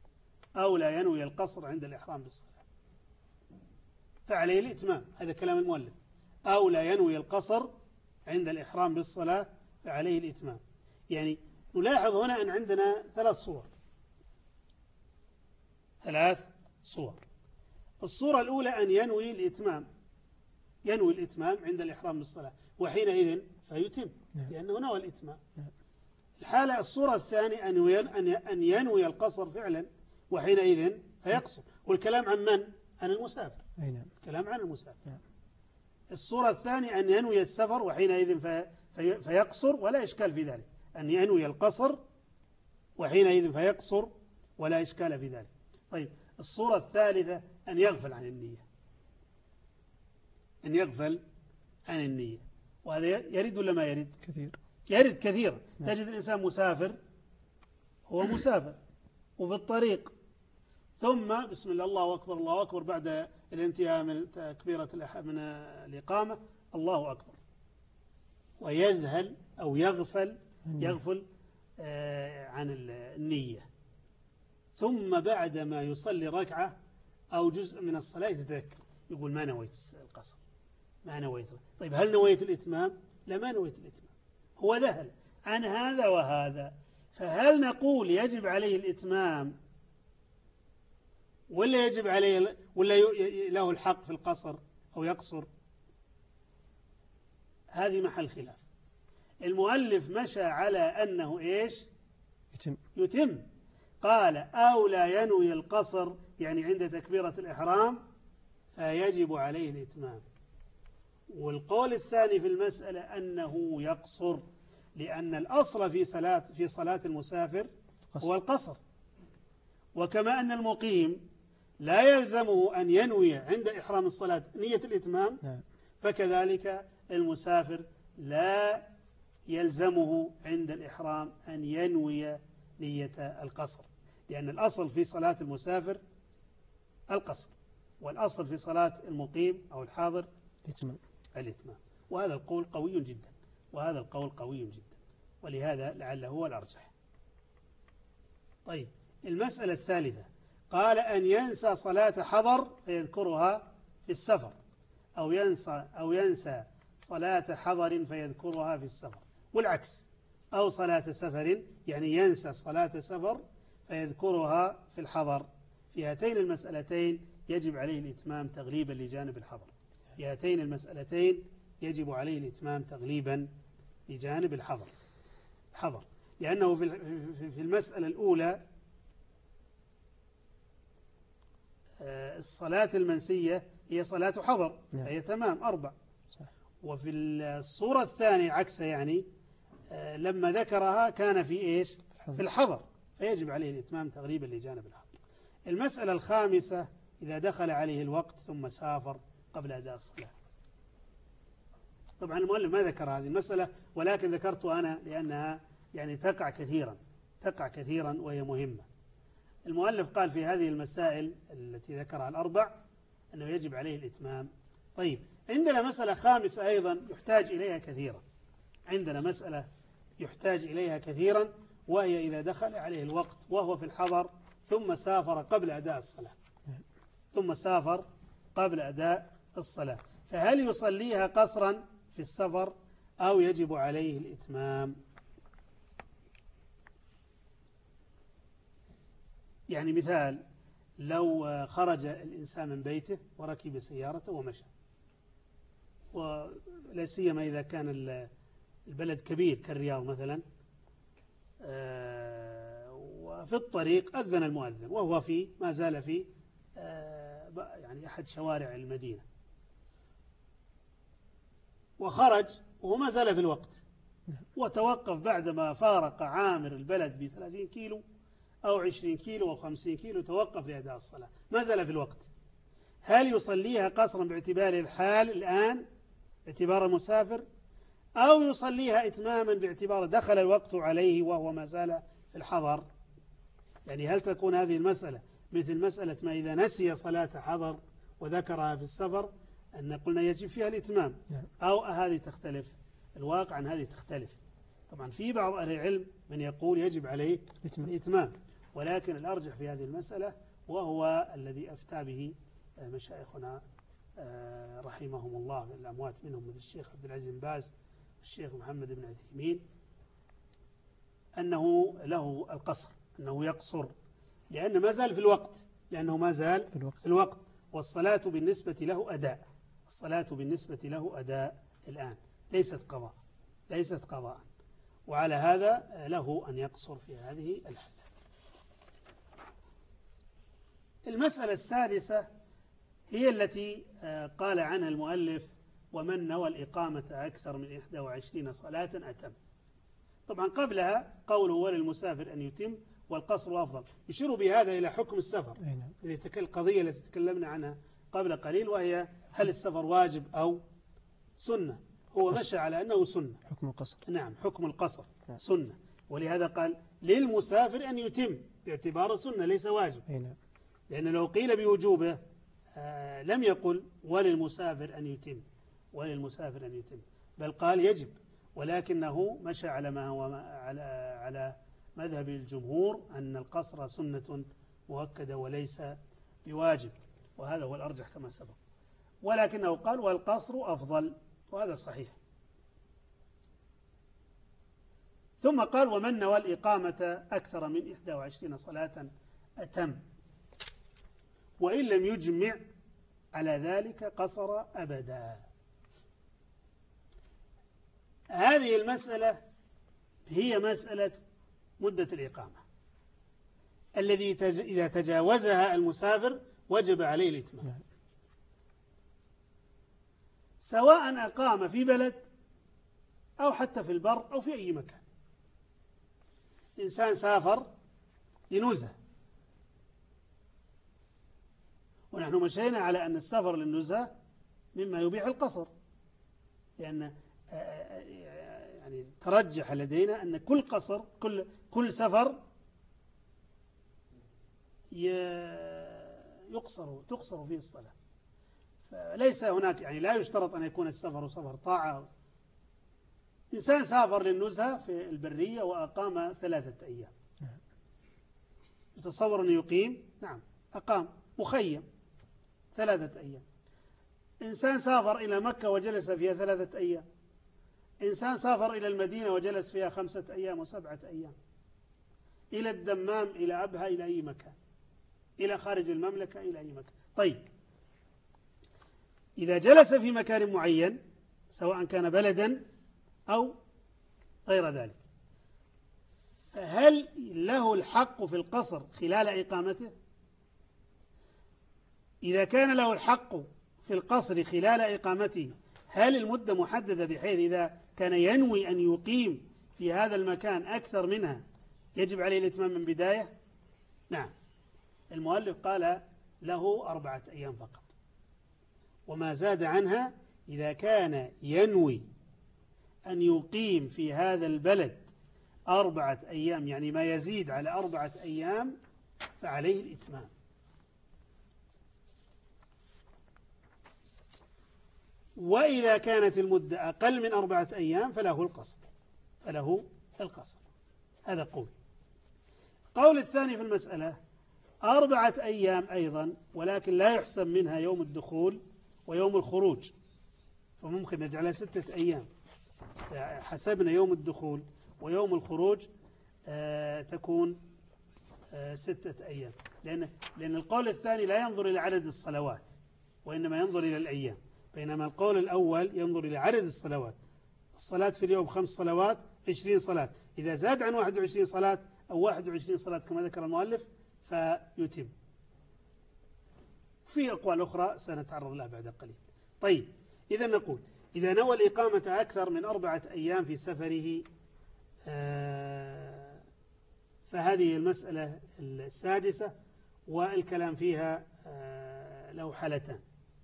فعليه الإتمام. هذا كلام المؤلف: أو لا ينوي القصر عند الإحرام بالصلاة فعليه الإتمام. يعني نلاحظ هنا أن عندنا ثلاث صور. الصورة الأولى أن ينوي الإتمام عند الإحرام بالصلاة، وحينئذ فيتم لأنه نوى الإتمام. الصورة الثانية أن ينوي القصر فعلا، وحينئذ فيقصر. والكلام عن من؟ عن المسافر. الكلام عن المسافر. الصورة الثانية أن ينوي السفر، وحينئذ فيقصر ولا إشكال في ذلك. أن ينوي القصر وحينئذ فيقصر ولا إشكال في ذلك. طيب، الصورة الثالثة أن يغفل عن النية. وهذا يرد ولا ما يرد؟ يرد كثيرا. تجد الإنسان هو مسافر وفي الطريق، ثم بسم الله الله أكبر بعد الانتهاء من تكبيرة من الإقامة الله أكبر، ويذهل أو يغفل عن النية، ثم بعد ما يصلي ركعة أو جزء من الصلاة يتذكر، يقول: ما نويت القصر، ما نويت. طيب، هل نويت الإتمام؟ لا، ما نويت الإتمام. هو ذهل عن هذا وهذا، فهل نقول يجب عليه الإتمام ولا يجب عليه ولا له الحق في القصر أو يقصر؟ هذه محل خلاف. المؤلف مشى على أنه إيش؟ يتم. قال أو لا ينوي القصر يعني عند تكبيرة الإحرام فيجب عليه الإتمام. والقول الثاني في المسألة أنه يقصر، لأن الأصل في صلاة المسافر هو القصر، وكما أن المقيم لا يلزمه أن ينوي عند إحرام الصلاة نية الإتمام، فكذلك المسافر لا يلزمه عند الإحرام أن ينوي نية القصر، لأن الأصل في صلاة المسافر القصر، والأصل في صلاة المقيم أو الحاضر الإتمام. وهذا القول قوي جدا، وهذا القول قوي جدا، ولهذا لعله هو الأرجح. طيب، المسألة الثالثة قال أن ينسى صلاة حضر فيذكرها في السفر، أو ينسى صلاة حضر فيذكرها في السفر، والعكس، أو صلاة سفر يعني ينسى صلاة سفر فيذكرها في الحضر. في هاتين المسألتين يجب عليه الإتمام تغليبا لجانب الحضر. في هاتين المسألتين يجب عليه الإتمام تغليبا لجانب الحضر، لأنه في المسألة الأولى الصلاة المنسية هي صلاة حضر، فهي تمام 4. وفي الصورة الثانية عكسها، يعني لما ذكرها كان في إيش؟ في الحضر، فيجب عليه الإتمام تغليبا لجانب الحضر. المسألة الخامسة إذا دخل عليه الوقت ثم سافر قبل أداء الصلاة. طبعا المؤلف ما ذكر هذه المسألة، ولكن ذكرتها أنا لأنها يعني تقع كثيرا وهي مهمة. المؤلف قال في هذه المسائل التي ذكرها الأربع أنه يجب عليه الإتمام. طيب، عندنا مسألة خامسة أيضا يحتاج إليها كثيرا، وهي إذا دخل عليه الوقت وهو في الحضر ثم سافر قبل أداء الصلاة، فهل يصليها قصرا في السفر أو يجب عليه الإتمام؟ يعني مثال، لو خرج الإنسان من بيته وركب سيارته ومشى، ولا سيما إذا كان البلد كبير كالرياض مثلا، وفي الطريق أذن المؤذن وهو ما زال في يعني أحد شوارع المدينة، وخرج وهو ما زال في الوقت، وتوقف بعدما فارق عامر البلد ب30 كيلو أو 20 كيلو أو 50 كيلو، توقف لأداء الصلاة، ما زال في الوقت. هل يصليها قصرا باعتبار الحال الآن باعتبار المسافر، أو يصليها إتماما باعتبار دخل الوقت عليه وهو ما زال في الحضر؟ يعني هل تكون هذه المسألة مثل مسألة ما إذا نسي صلاة حضر وذكرها في السفر أن قلنا يجب فيها الإتمام، أو هذه تختلف؟ الواقع أن هذه تختلف. طبعا في بعض أهل العلم من يقول يجب عليه الإتمام، ولكن الأرجح في هذه المسألة وهو الذي أفتى به مشايخنا رحمهم الله من الأموات منهم مثل الشيخ عبد العزيز بن باز والشيخ محمد بن عثيمين، أنه له القصر، أنه يقصر، لأنه ما زال في الوقت، والصلاة بالنسبة له أداء الآن، ليست قضاء، وعلى هذا له أن يقصر في هذه الحالة. المسألة السادسة هي التي قال عنها المؤلف: ومن نوى الإقامة أكثر من 21 صلاة أتم. طبعا قبلها قوله وللمسافر أن يتم والقصر أفضل، يشير بهذا إلى حكم السفر، القضية التي تكلمنا عنها قبل قليل، وهي هل السفر واجب أو سنة. هو مشى على أنه سنة، حكم القصر. نعم، حكم القصر سنة، ولهذا قال للمسافر أن يتم باعتبار سنة ليس واجب، لأن لو قيل بوجوبه لم يقل وللمسافر أن يتم، بل قال يجب، ولكنه مشى على ما هو على مذهب الجمهور أن القصر سنة مؤكدة وليس بواجب، وهذا هو الأرجح كما سبق، ولكنه قال والقصر أفضل، وهذا صحيح. ثم قال ومن نوى الإقامة أكثر من 21 صلاة أتم، وإن لم يجمع على ذلك قصر أبدا. هذه المسألة هي مسألة مدة الإقامة الذي إذا تجاوزها المسافر وجب عليه الإتمام، سواء أقام في بلد أو حتى في البر أو في أي مكان. إنسان سافر لنزهة، ونحن مشينا على أن السفر للنزهة مما يبيح القصر، لأن يعني ترجح لدينا أن كل قصر كل سفر تقصر فيه الصلاة، فليس هناك يعني لا يشترط أن يكون السفر سفر طاعة. إنسان سافر للنزهة في البرية وأقام 3 أيام، يتصور أن يقيم، نعم أقام مخيم 3 أيام. إنسان سافر إلى مكة وجلس فيها 3 أيام. إنسان سافر إلى المدينة وجلس فيها 5 أيام و7 أيام، إلى الدمام، إلى أبها، إلى أي مكان، إلى خارج المملكة، إلى أي مكان. طيب، إذا جلس في مكان معين سواء كان بلدا أو غير ذلك، فهل له الحق في القصر خلال إقامته؟ إذا كان له الحق في القصر خلال إقامته، هل المدة محددة بحيث إذا كان ينوي أن يقيم في هذا المكان أكثر منها يجب عليه الإتمام من بداية؟ نعم. المؤلف قال له 4 أيام فقط، وما زاد عنها إذا كان ينوي أن يقيم في هذا البلد 4 أيام، يعني ما يزيد على 4 أيام، فعليه الإتمام. وإذا كانت المدة أقل من 4 أيام فله القصر. هذا قول الثاني في المسألة 4 أيام أيضا، ولكن لا يحسب منها يوم الدخول ويوم الخروج، فممكن نجعلها 6 أيام. حسبنا يوم الدخول ويوم الخروج تكون 6 أيام، لأن القول الثاني لا ينظر إلى عدد الصلوات وإنما ينظر إلى الأيام، بينما القول الأول ينظر إلى عدد الصلوات. الصلاة في اليوم 5 صلوات 20 صلاة، إذا زاد عن 21 صلاة أو 21 صلاة كما ذكر المؤلف فيتم. في أقوال أخرى سنتعرض لها بعد قليل. طيب، إذا نقول إذا نوى الإقامة أكثر من 4 أيام في سفره، فهذه المسألة السادسة، والكلام فيها له حالتان.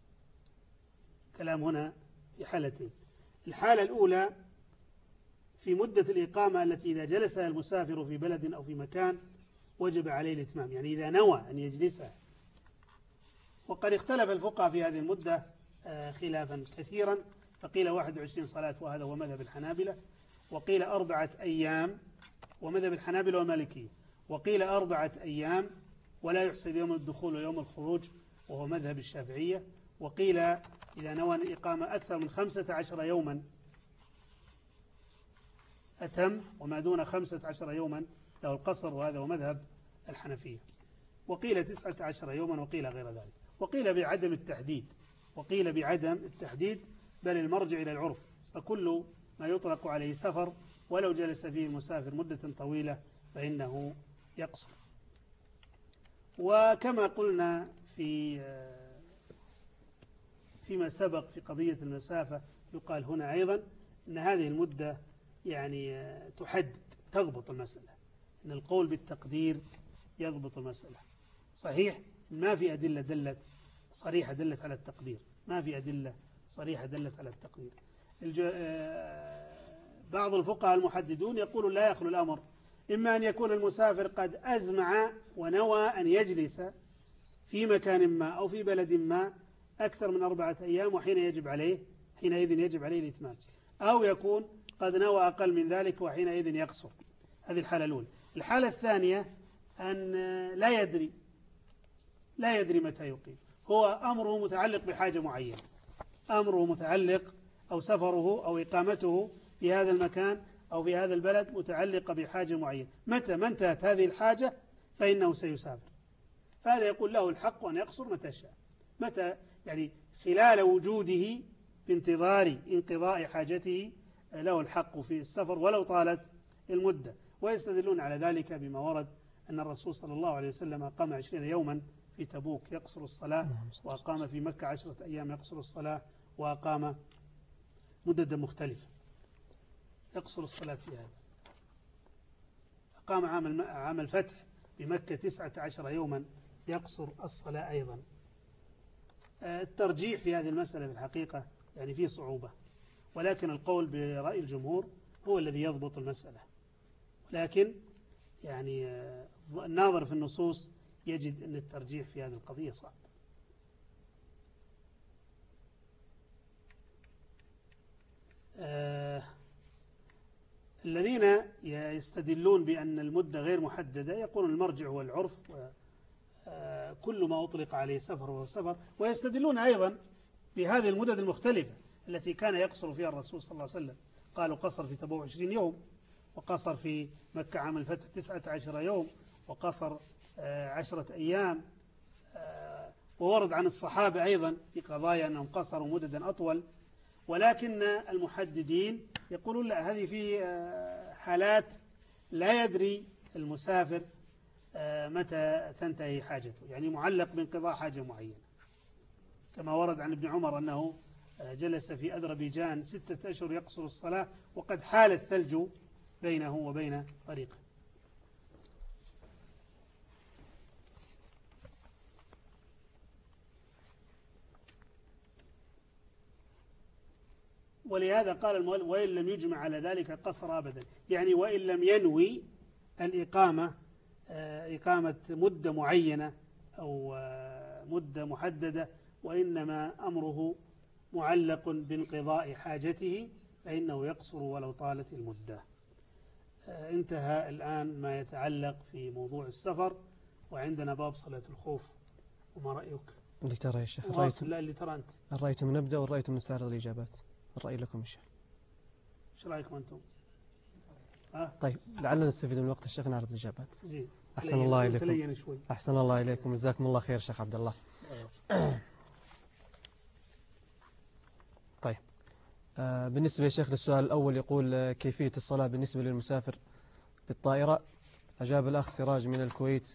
كلام هنا في حالتين. الحالة الأولى في مدة الإقامة التي إذا جلسها المسافر في بلد أو في مكان وجب عليه الإتمام، يعني إذا نوى أن يجلسها. وقد اختلف الفقهاء في هذه المدة خلافا كثيرا، فقيل 21 صلاة وهذا هو مذهب الحنابلة، وقيل 4 أيام ومذهب الحنابلة ومالكية، وقيل 4 أيام ولا يحسب يوم الدخول ويوم الخروج وهو مذهب الشافعية، وقيل إذا نوى الإقامة أكثر من 15 يوما أتم، وما دون 15 يوما له القصر، وهذا هو مذهب الحنفية. وقيل 19 يوما، وقيل غير ذلك، وقيل بعدم التحديد، بل المرجع إلى العرف، فكل ما يطلق عليه سفر ولو جلس فيه المسافر مدة طويلة فإنه يقصر. وكما قلنا فيما سبق في قضية المسافة، يقال هنا أيضا أن هذه المدة يعني تضبط المسألة، أن القول بالتقدير يضبط المسألة. صحيح ما في أدلة صريحة دلت على التقدير، ما في أدلة صريحة دلت على التقدير. بعض الفقهاء المحددون يقول لا يخلو الأمر إما أن يكون المسافر قد أزمع ونوى أن يجلس في مكان ما أو في بلد ما أكثر من 4 أيام، حينئذ يجب عليه الإتمام، أو يكون قد نوى أقل من ذلك وحينئذ يقصر. هذه الحالة الأولى. الحالة الثانية أن لا يدري متى يقيم، هو أمره متعلق بحاجة معينة، أمره متعلق أو سفره أو إقامته في هذا المكان أو في هذا البلد متعلقة بحاجة معينة، متى ما انتهت هذه الحاجة فإنه سيسافر. فهذا يقول له الحق أن يقصر متى شاء، متى يعني خلال وجوده بانتظار انقضاء حاجته له الحق في السفر ولو طالت المدة. ويستدلون على ذلك بما ورد أن الرسول صلى الله عليه وسلم أقام 20 يوما في تبوك يقصر الصلاة، وأقام في مكة 10 أيام يقصر الصلاة، وأقام مدة مختلفة يقصر الصلاة في هذا. أقام عام الفتح بمكة 19 يوما يقصر الصلاة أيضا. الترجيح في هذه المسألة في الحقيقة يعني فيه صعوبة، ولكن القول برأي الجمهور هو الذي يضبط المسألة. لكن يعني الناظر في النصوص يجد أن الترجيح في هذه القضية صعب. الذين يستدلون بأن المدة غير محددة يقولون المرجع هو العرف، كل ما أطلق عليه سفر وهو سفر. ويستدلون أيضا بهذه المدد المختلفة التي كان يقصر فيها الرسول صلى الله عليه وسلم. قالوا قصر في تبوك 20 يوم، وقصر في مكة عام الفتح 19 يوم، وقصر 10 أيام. وورد عن الصحابة أيضا في قضايا أنهم قصروا مددا أطول. ولكن المحددين يقولون لا، هذه في حالات لا يدري المسافر متى تنتهي حاجته، يعني معلق بانقضاء حاجة معينة، كما ورد عن ابن عمر أنه جلس في أذربيجان 6 أشهر يقصر الصلاة وقد حال الثلج بينه وبين طريقه. ولهذا قال المؤلف وإن لم يجمع على ذلك قصر أبدا، يعني وإن لم ينوي الإقامة إقامة مدة معينة أو مدة محددة، وإنما أمره معلق بانقضاء حاجته فإنه يقصر ولو طالت المدة. انتهى الآن ما يتعلق في موضوع السفر، وعندنا باب صلاة الخوف. وما رأيك؟ اللي ترى يا شيخ، لا اللي ترى أنت. رأيتم نبدأ ورأيتم نستعرض الإجابات. الرأي لكم يا شيخ. ايش رأيكم أنتم؟ طيب لعلنا نستفيد من وقت الشيخ نعرض الإجابات. زين. أحسن الله إليكم. أحسن الله إليكم، جزاكم الله خير شيخ عبد الله. طيب بالنسبة يا شيخ للسؤال الأول، يقول كيفية الصلاة بالنسبة للمسافر بالطائرة. أجاب الأخ سراج من الكويت،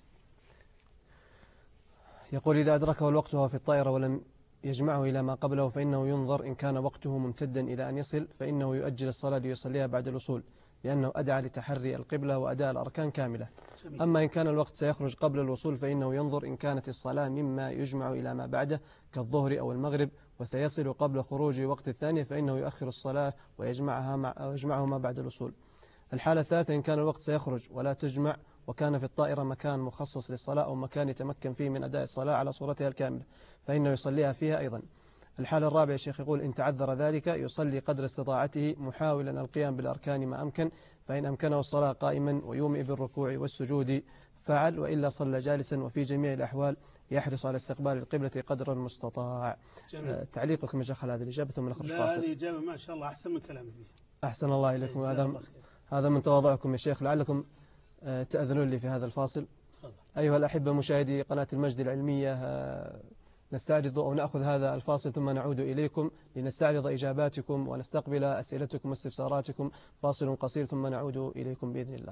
يقول إذا أدركه الوقت وهو في الطائرة ولم يجمعه إلى ما قبله فإنه ينظر، إن كان وقته ممتدا إلى أن يصل فإنه يؤجل الصلاة ليصليها بعد الوصول، لأنه أدعى لتحري القبلة وأداء الأركان كاملة. أما إن كان الوقت سيخرج قبل الوصول فإنه ينظر إن كانت الصلاة مما يجمع إلى ما بعده كالظهر أو المغرب وسيصل قبل خروج وقت الثانية فإنه يؤخر الصلاة ويجمعهما بعد الوصول. الحالة الثالثة إن كان الوقت سيخرج ولا تجمع وكان في الطائرة مكان مخصص للصلاة أو مكان يتمكن فيه من أداء الصلاة على صورتها الكاملة فإنه يصليها فيها أيضا. الحالة الرابعة الشيخ يقول إن تعذر ذلك يصلي قدر استطاعته محاولا القيام بالأركان ما أمكن، فإن أمكنه الصلاة قائما ويومئ بالركوع والسجود فعل، وإلا صلى جالسا، وفي جميع الأحوال يحرص على استقبال القبلة قدر المستطاع. تعليقكم يا شيخ على هذه الإجابة ثم نخرج فاصل. هذه إجابة ما شاء الله أحسن من كلامك. أحسن الله إليكم. هذا من تواضعكم يا شيخ. لعلكم تأذنون لي في هذا الفاصل. أيها الأحبة مشاهدي قناة المجد العلمية، نستعرض أو نأخذ هذا الفاصل ثم نعود إليكم لنستعرض إجاباتكم ونستقبل أسئلتكم واستفساراتكم. فاصل قصير ثم نعود إليكم بإذن الله.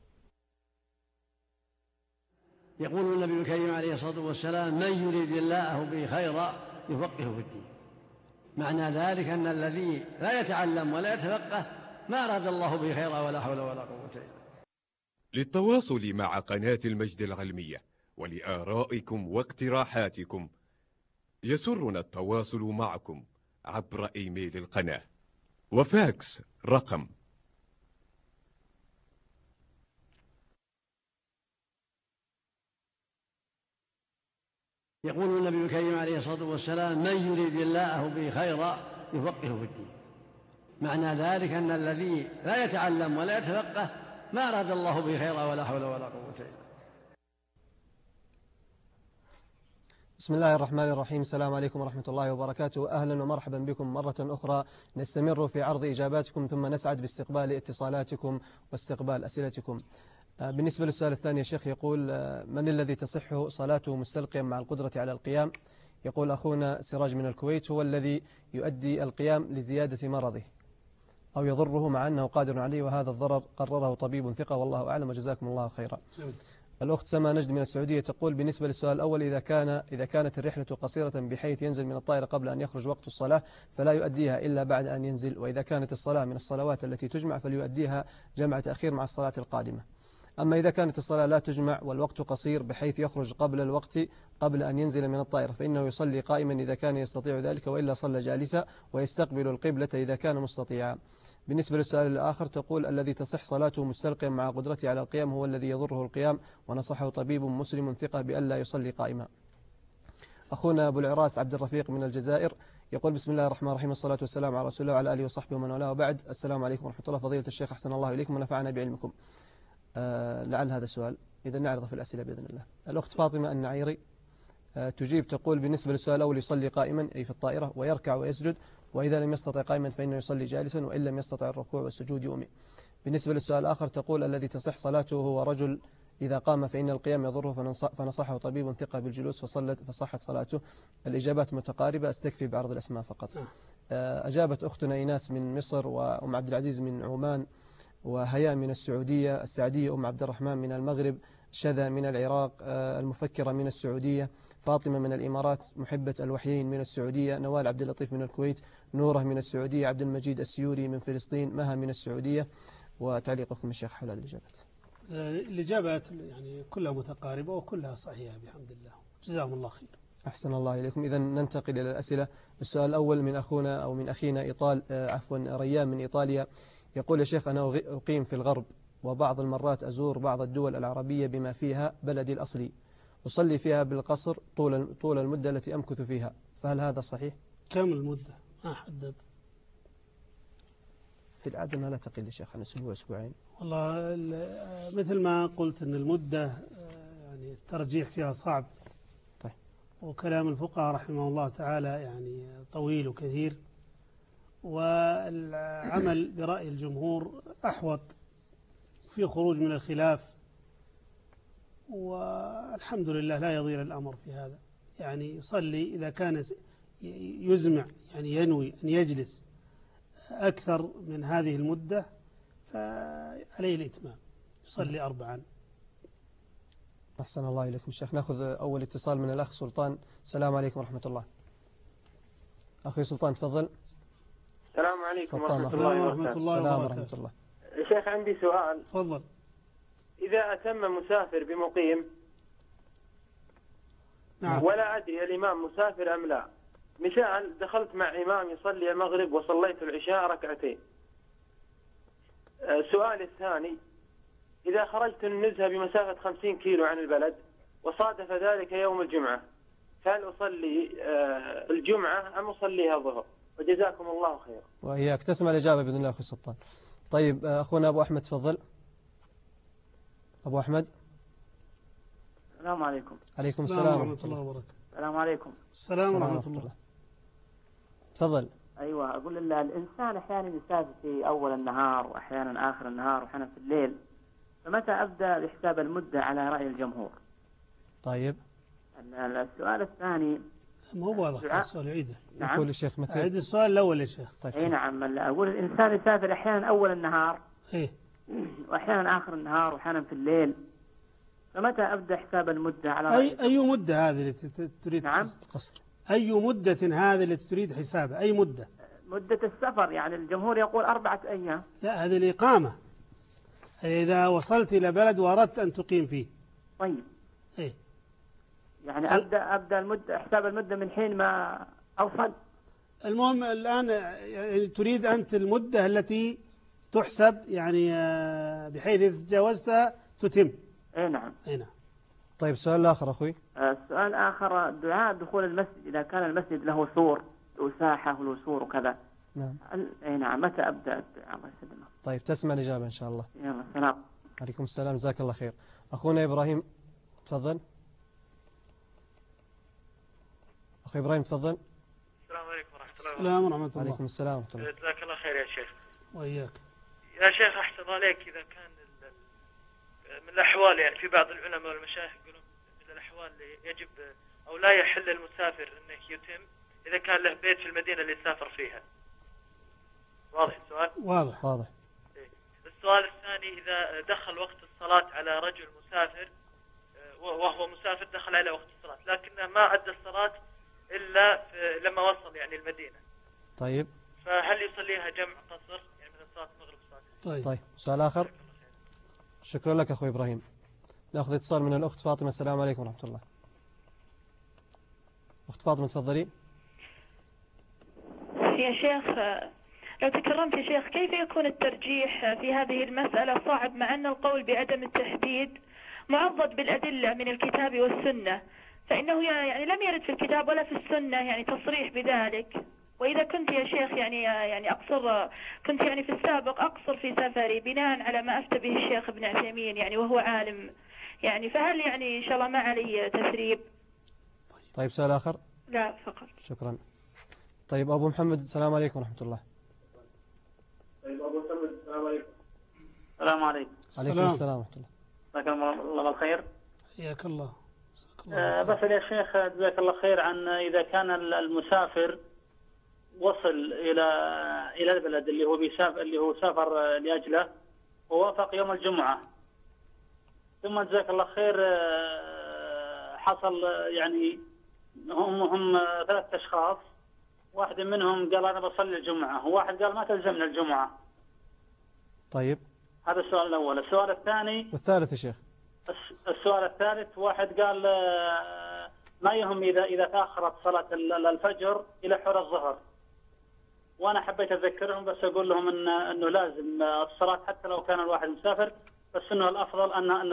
يقول النبي الكريم عليه الصلاة والسلام من يريد الله به خيرا يفقهه في الدين. معنى ذلك أن الذي لا يتعلم ولا يتفقه ما أراد الله به خيرا ولا حول ولا قوة إلا بالله. للتواصل مع قناة المجد العلمية ولآرائكم واقتراحاتكم يسرنا التواصل معكم عبر إيميل القناة وفاكس رقم يقول النبي الكريم عليه الصلاة والسلام من يريد الله به خيرا يفقهه في الدين. معنى ذلك أن الذي لا يتعلم ولا يتفقه ما أراد الله به خيرا ولا حول ولا قوة إلا بالله. بسم الله الرحمن الرحيم. السلام عليكم ورحمة الله وبركاته. أهلا ومرحبا بكم مرة أخرى. نستمر في عرض إجاباتكم ثم نسعد باستقبال اتصالاتكم واستقبال أسئلتكم. بالنسبة للسؤال الثاني، الشيخ يقول: من الذي تصح صلاته مستلقيا مع القدرة على القيام؟ يقول أخونا سراج من الكويت: هو الذي يؤدي القيام لزيادة مرضه أو يضره مع أنه قادر عليه، وهذا الضرر قرره طبيب ثقة والله أعلم وجزاكم الله خيرا. الأخت سما نجد من السعودية تقول: بالنسبة للسؤال الأول، إذا كانت الرحلة قصيرة بحيث ينزل من الطائرة قبل أن يخرج وقت الصلاة فلا يؤديها إلا بعد أن ينزل، وإذا كانت الصلاة من الصلوات التي تجمع فليؤديها جمع تأخير مع الصلاة القادمة. أما إذا كانت الصلاة لا تجمع والوقت قصير بحيث يخرج قبل الوقت قبل أن ينزل من الطائرة فإنه يصلي قائما إذا كان يستطيع ذلك، وإلا صلى جالسا ويستقبل القبلة إذا كان مستطيعا. بالنسبة للسؤال الآخر تقول: الذي تصح صلاته مستلقيا مع قدرته على القيام هو الذي يضره القيام، ونصحه طبيب مسلم ثقة بألا يصلي قائما. أخونا أبو العراس عبد الرفيق من الجزائر يقول: بسم الله الرحمن الرحيم، والصلاة والسلام على رسول الله وعلى آله وصحبه ومن والاه، وبعد. السلام عليكم ورحمة الله. فضيلة الشيخ أحسن الله إليكم ونفعنا بعلمكم. لعل هذا السؤال، إذا نعرض في الأسئلة بإذن الله. الأخت فاطمة النعيري تجيب تقول: بالنسبة للسؤال الأول يصلي قائما أي في الطائرة ويركع ويسجد، وإذا لم يستطع قائما فإنه يصلي جالسا، وإن لم يستطع الركوع والسجود يؤمن. بالنسبة للسؤال الآخر تقول: الذي تصح صلاته هو رجل إذا قام فإن القيام يضره فنصحه طبيب ثقة بالجلوس فصحت صلاته. الإجابات متقاربة، استكفي بعرض الأسماء فقط. أجابت أختنا إيناس من مصر، وأم عبد العزيز من عمان، وهياء من السعودية، السعدية أم عبد الرحمن من المغرب، شذا من العراق، المفكرة من السعودية، فاطمة من الإمارات، محبة الوحيين من السعودية، نوال عبد اللطيف من الكويت، نورة من السعودية، عبد المجيد السيوري من فلسطين، مها من السعودية. وتعليقكم الشيخ حول هذه الإجابات. الإجابات يعني كلها متقاربة وكلها صحيحة بحمد الله، جزاهم الله خير. أحسن الله إليكم. إذا ننتقل إلى الأسئلة. السؤال الأول من أخونا أو من أخينا ريان من إيطاليا يقول: يا شيخ، أنا أقيم في الغرب وبعض المرات أزور بعض الدول العربية بما فيها بلدي الأصلي، أصلي فيها بالقصر طول المدة التي أمكث فيها، فهل هذا صحيح؟ كم المدة؟ ما حدد. في العادة أنها لا تقل يا شيخ عن أسبوع أسبوعين. والله مثل ما قلت أن المدة يعني الترجيح فيها صعب. طيب. وكلام الفقهاء رحمه الله تعالى يعني طويل وكثير، والعمل برأي الجمهور أحوط في خروج من الخلاف، والحمد لله لا يضير الأمر في هذا. يعني يصلي إذا كان يزمع يعني ينوي أن يجلس أكثر من هذه المدة فعليه الإتمام، يصلي 4. أحسن الله إليكم الشيخ. نأخذ أول اتصال من الأخ سلطان. السلام عليكم ورحمة الله. أخي سلطان تفضل. السلام عليكم ورحمة الله وبركاته. السلام ورحمة الله. شيخ عندي سؤال. تفضل. إذا أتم مسافر بمقيم نعم. ولا أدري الإمام مسافر أم لا، مثال دخلت مع إمام يصلي المغرب وصليت العشاء 2 ركعتين. السؤال الثاني: إذا خرجت النزهة بمسافة 50 كيلو عن البلد وصادف ذلك يوم الجمعة، فهل أصلي الجمعة أم أصليها الظهر؟ وجزاكم الله خير. وإياك. تسمع الإجابة بإذن الله أخي سلطان. طيب أخونا أبو أحمد تفضل. أبو أحمد. السلام عليكم. عليكم السلام ورحمة الله وبركاته. السلام عليكم. السلام ورحمة الله. تفضل. أيوة، أقول الإنسان أحيانا يسافر في أول النهار وأحيانا آخر النهار وأحيانا في الليل، فمتى أبدأ بحساب المدة على رأي الجمهور؟ طيب. السؤال الثاني مو واضح السؤال، يعيده. نعم. يقول الشيخ متى؟ عيد السؤال الأول يا شيخ. طيب. أي نعم. أقول الإنسان يسافر أحيانا أول النهار إيه، وأحيانا آخر النهار وأحيانا في الليل، فمتى أبدأ حساب المدة على رأي أي مدة هذه التي تريد؟ نعم. القصر. أي مدة هذه التي تريد حسابها؟ أي مدة؟ مدة السفر، يعني الجمهور يقول 4 أيام. لا، هذه الإقامة، إذا وصلت إلى بلد وأردت أن تقيم فيه. طيب. إيه، يعني أبدأ المدة، حساب المدة من حين ما أوصل. المهم الآن يعني تريد أنت المدة التي تحسب يعني بحيث إذا تجاوزتها تتم. أي نعم. أي نعم. طيب السؤال الآخر أخوي. السؤال الآخر: دعاء دخول المسجد إذا كان المسجد له سور وساحة وله سور وكذا. نعم. أي نعم. متى أبدأ الدعاء؟ الله يسلمك. طيب تسمع الإجابة إن شاء الله. يلا سلام. عليكم السلام، جزاك الله خير. أخونا إبراهيم تفضل. أخي إبراهيم تفضل. السلام عليكم ورحمة الله وبركاته. السلام ورحمة الله. عليكم السلام ورحمة الله. جزاك الله خير يا شيخ. وإياك. يا شيخ أحسن عليك، إذا كان من الأحوال يعني في بعض العلماء والمشايخ يقولون من الأحوال يجب أو لا يحل المسافر أنه يتم إذا كان له بيت في المدينة اللي سافر فيها. واضح السؤال؟ واضح. واضح. السؤال الثاني، إذا دخل وقت الصلاة على رجل مسافر وهو مسافر، دخل على وقت الصلاة لكنه ما أدى الصلاة إلا لما وصل يعني المدينة. طيب. فهل يصليها جمع قصر يعني مثل صلاة المغرب وصلاة؟ طيب. سؤال آخر. شكرا لك أخوي إبراهيم. نأخذ اتصال من الأخت فاطمة. السلام عليكم ورحمة الله. أخت فاطمة تفضلي. يا شيخ لو تكرمت يا شيخ، كيف يكون الترجيح في هذه المسألة؟ صعب مع أن القول بعدم التحديد معضد بالأدلة من الكتاب والسنة، فإنه يعني لم يرد في الكتاب ولا في السنة يعني تصريح بذلك. وإذا كنت يا شيخ يعني أقصر، كنت يعني في السابق أقصر في سفري بناء على ما أفتى به الشيخ ابن عثيمين يعني وهو عالم يعني، فهل يعني إن شاء الله ما علي تسريب؟ طيب سؤال آخر؟ لا فقط. شكرا. طيب أبو محمد السلام عليكم ورحمة الله. طيب أبو محمد السلام عليكم. السلام عليكم. عليكم السلام ورحمة الله. جزاك الله بالخير. حياك الله. بسأل يا شيخ جزاك الله خير عن إذا كان المسافر وصل إلى البلد اللي هو سافر لأجله ووافق يوم الجمعة، ثم جزاك الله خير حصل يعني هم 3 أشخاص، واحد منهم قال أنا بصلي الجمعة، وواحد قال ما تلزمنا الجمعة. طيب. هذا السؤال الأول. السؤال الثاني والثالث يا شيخ. السؤال الثالث، واحد قال ما يهم إذا تأخرت صلاة الفجر إلى حول الظهر، وأنا حبيت أذكرهم بس أقول لهم أنه لازم الصلاة حتى لو كان الواحد مسافر، بس أنه الأفضل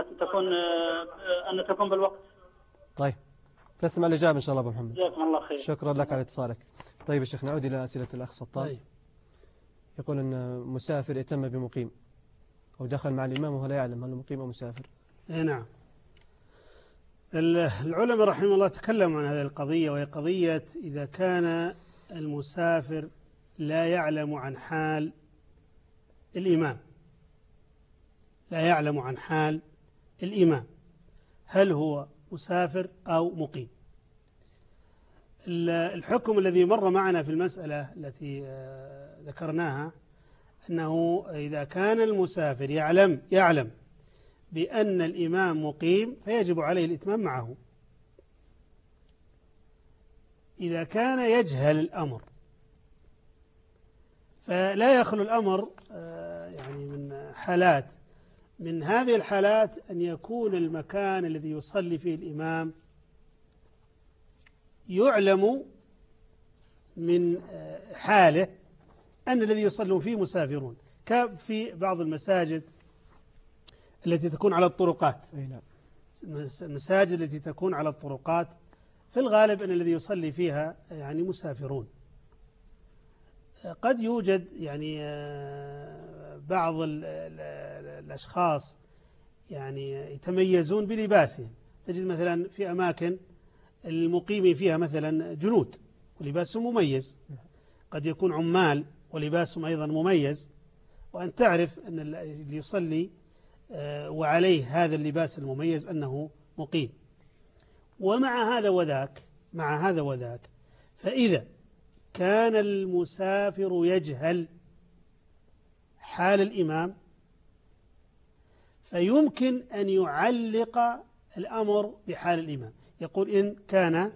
أن تكون بالوقت. طيب تسمع الإجابة إن شاء الله أبو محمد. جزاكم الله خير. شكرا لك على اتصالك. طيب يا شيخ نعود إلى أسئلة الأخ سطان. طيب. يقول أن مسافر يتم بمقيم أو دخل مع الإمام وهو لا يعلم هل مقيم أو مسافر. نعم. العلماء رحمه الله تكلموا عن هذه القضية، وهي قضية إذا كان المسافر لا يعلم عن حال الإمام، لا يعلم عن حال الإمام، هل هو مسافر أو مقيم؟ الحكم الذي مر معنا في المسألة التي ذكرناها أنه إذا كان المسافر يعلم بأن الإمام مقيم فيجب عليه الإتمام معه. إذا كان يجهل الأمر فلا يخلو الأمر يعني من حالات، من هذه الحالات أن يكون المكان الذي يصلي فيه الإمام يعلم من حاله أن الذي يصلون فيه مسافرون، كفي بعض المساجد التي تكون على الطرقات. المساجد التي تكون على الطرقات في الغالب أن الذي يصلي فيها يعني مسافرون. قد يوجد يعني بعض الأشخاص يعني يتميزون بلباسهم، تجد مثلا في أماكن المقيمين فيها مثلا جنود ولباسهم مميز، قد يكون عمال ولباسهم أيضا مميز، وأن تعرف أن اللي يصلي وعليه هذا اللباس المميز أنه مقيم. ومع هذا وذاك فإذا كان المسافر يجهل حال الإمام فيمكن أن يعلق الأمر بحال الإمام، يقول إن كان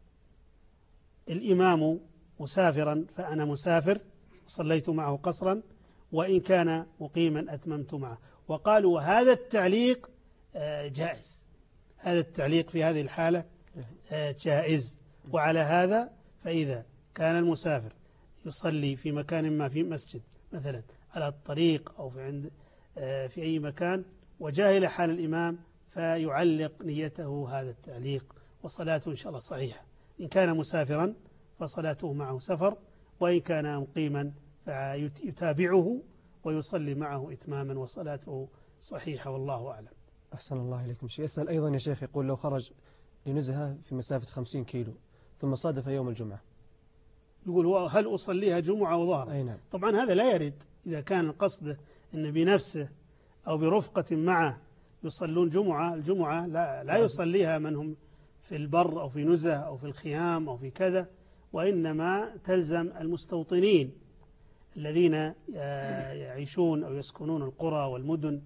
الإمام مسافرا فأنا مسافر صليت معه قصرا، وإن كان مقيما أتممت معه. وقالوا وهذا التعليق جائز، هذا التعليق في هذه الحالة جائز. وعلى هذا فإذا كان المسافر يصلي في مكان ما، في مسجد مثلا على الطريق أو في أي مكان، وجاهل حال الإمام فيعلق نيته هذا التعليق، وصلاته إن شاء الله صحيحة. إن كان مسافرا فصلاته معه سفر، وإن كان مقيما فيتابعه ويصلي معه إتماما وصلاته صحيحة، والله أعلم. أحسن الله إليكم. شيء يسأل أيضا يا شيخ، يقول لو خرج لنزهة في مسافة 50 كيلو ثم صادف يوم الجمعة، يقول هل أصليها جمعة وظهر؟ أي نعم. طبعا هذا لا يرد إذا كان القصد أن بنفسه أو برفقة معه يصلون جمعة. الجمعة لا يصليها من هم في البر أو في نزهة أو في الخيام أو في كذا، وإنما تلزم المستوطنين الذين يعيشون أو يسكنون القرى والمدن.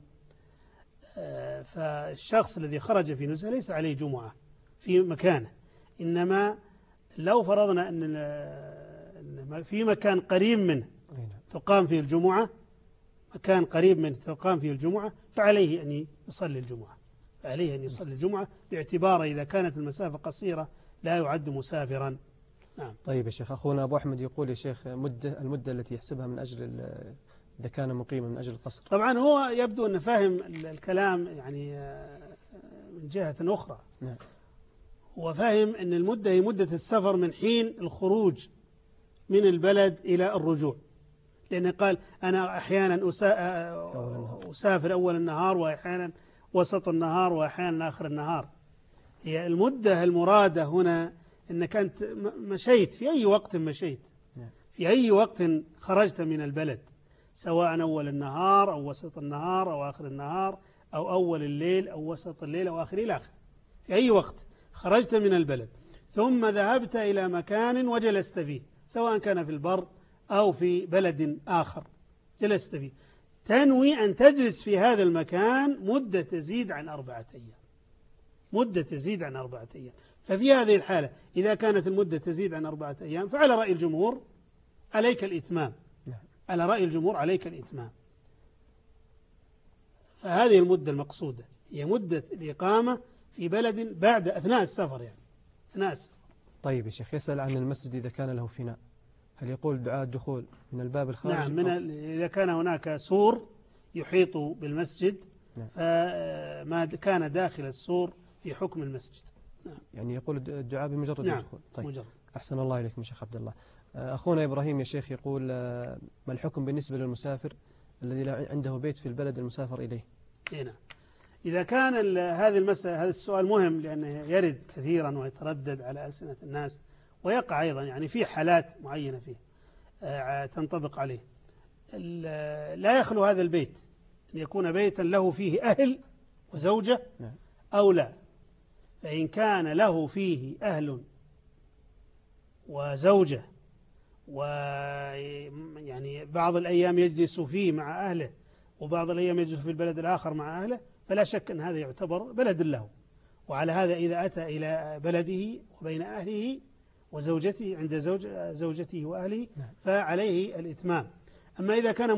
فالشخص الذي خرج في نزهة ليس عليه جمعة في مكانه، إنما لو فرضنا أن في مكان قريب منه تقام فيه الجمعة، مكان قريب منه تقام فيه الجمعة، فعليه أن يصلي الجمعة، فعليه أن يصلي الجمعة باعتباره إذا كانت المسافة قصيرة لا يعد مسافرا. نعم. طيب يا شيخ، أخونا أبو أحمد يقول يا شيخ المدة التي يحسبها من أجل إذا كان مقيما من أجل القصر. طبعا هو يبدو أنه فاهم الكلام يعني من جهة أخرى. نعم. وفاهم أن المدة هي مدة السفر من حين الخروج من البلد إلى الرجوع، لأنه قال أنا أحيانا أسافر أول النهار وأحيانا وسط النهار وأحيانا آخر النهار. هي المدة المرادة هنا أنك أنت مشيت في أي وقت، مشيت في أي وقت خرجت من البلد، سواء أول النهار أو وسط النهار أو آخر النهار أو أول الليل أو وسط الليل أو آخر الآخر، في أي وقت خرجت من البلد ثم ذهبت إلى مكان وجلست فيه، سواء كان في البر أو في بلد آخر جلست فيه، تنوي أن تجلس في هذا المكان مدة تزيد عن 4 أيام، مدة تزيد عن 4 أيام. ففي هذه الحالة إذا كانت المدة تزيد عن 4 أيام فعلى رأي الجمهور عليك الإتمام، على رأي الجمهور عليك الإتمام. فهذه المدة المقصودة هي مدة الإقامة في بلد بعد أثناء السفر، يعني أثناء السفر. طيب يا شيخ، يسأل عن المسجد إذا كان له فناء، هل يقول دعاء الدخول من الباب الخارجي؟ نعم، إذا كان هناك سور يحيط بالمسجد، نعم، فما كان داخل السور في حكم المسجد. نعم. يعني يقول الدعاء بمجرد نعم. الدخول. طيب مجرد. أحسن الله إليكم شيخ عبد الله. أخونا إبراهيم يا شيخ يقول ما الحكم بالنسبة للمسافر الذي عنده بيت في البلد المسافر إليه؟ هنا إذا كان هذه المسألة، هذا السؤال مهم لأنه يرد كثيرا ويتردد على ألسنة الناس ويقع أيضا، يعني في حالات معينة فيه تنطبق عليه. لا يخلو هذا البيت أن يكون بيتا له فيه أهل وزوجة أو لا. فإن كان له فيه أهل وزوجة ويعني بعض الأيام يجلس فيه مع أهله وبعض الأيام يجلس في البلد الآخر مع أهله، فلا شك أن هذا يعتبر بلد له. وعلى هذا إذا أتى إلى بلده وبين أهله وزوجته عند زوجته وأهله فعليه الإتمام. أما إذا كان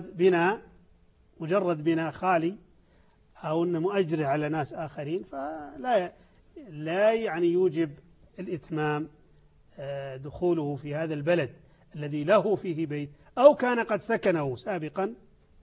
مجرد بناء خالي أو أنه مؤجر على ناس آخرين فلا يعني يوجب الإتمام دخوله في هذا البلد الذي له فيه بيت، أو كان قد سكنه سابقا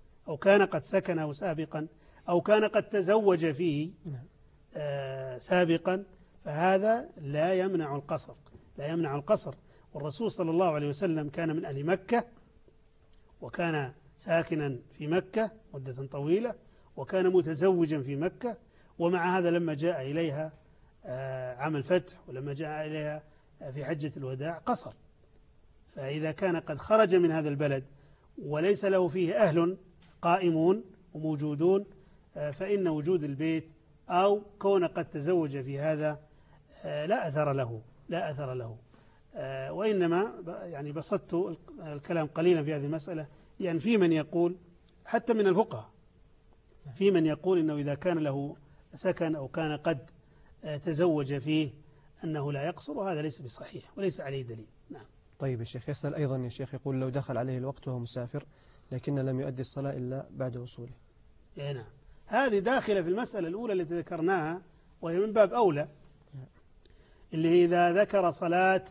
أو كان قد تزوج فيه سابقا، فهذا لا يمنع القصر. والرسول صلى الله عليه وسلم كان من أهل مكة وكان ساكنا في مكة مدة طويلة وكان متزوجا في مكة، ومع هذا لما جاء إليها عام الفتح ولما جاء إليها في حجة الوداع قصر. فإذا كان قد خرج من هذا البلد وليس له فيه أهل قائمون وموجودون فإن وجود البيت أو كون قد تزوج في هذا لا أثر له. وإنما يعني بسطت الكلام قليلا في هذه المسألة، يعني في من يقول حتى من الفقهاء في من يقول إنه إذا كان له سكن أو كان قد تزوج فيه أنه لا يقصر، وهذا ليس بصحيح وليس عليه دليل. نعم. طيب الشيخ يسأل أيضا يا شيخ يقول لو دخل عليه الوقت وهو مسافر لكن لم يؤدي الصلاة إلا بعد وصوله. نعم، هذه داخلة في المسألة الأولى التي ذكرناها وهي من باب أولى، اللي إذا ذكر صلاة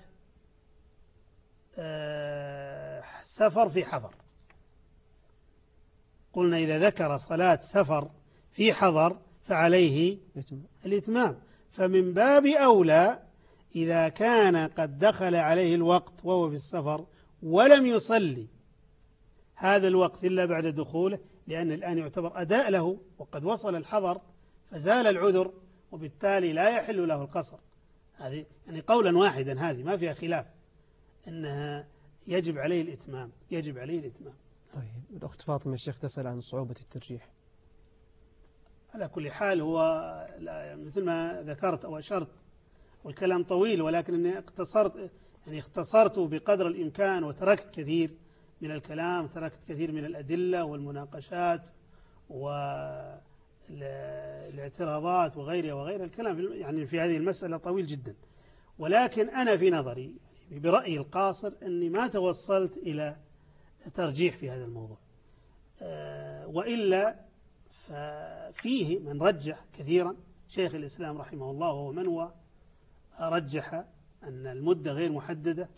سفر في حضر. قلنا إذا ذكر صلاة سفر في حضر فعليه الإتمام. فمن باب أولى إذا كان قد دخل عليه الوقت وهو في السفر ولم يصلي هذا الوقت إلا بعد دخوله، لأن الآن يعتبر أداء له وقد وصل الحضر فزال العذر، وبالتالي لا يحل له القصر. هذه يعني قولا واحدا، هذه ما فيها خلاف أنها يجب عليه الإتمام، يجب عليه الإتمام. طيب الأخت فاطمة الشيخ تسأل عن صعوبة الترجيح. على كل حال هو مثل ما ذكرت أو أشرت، والكلام طويل، ولكن أني اختصرته بقدر الإمكان، وتركت كثير من الكلام، تركت كثير من الأدلة والمناقشات والاعتراضات وغيرها وغيرها. الكلام يعني في هذه المسألة طويل جدا، ولكن أنا في نظري يعني برأيي القاصر أني ما توصلت إلى ترجيح في هذا الموضوع، وإلا ففيه من رجح كثيرا. شيخ الإسلام رحمه الله وهو من هو رجح أن المدة غير محددة،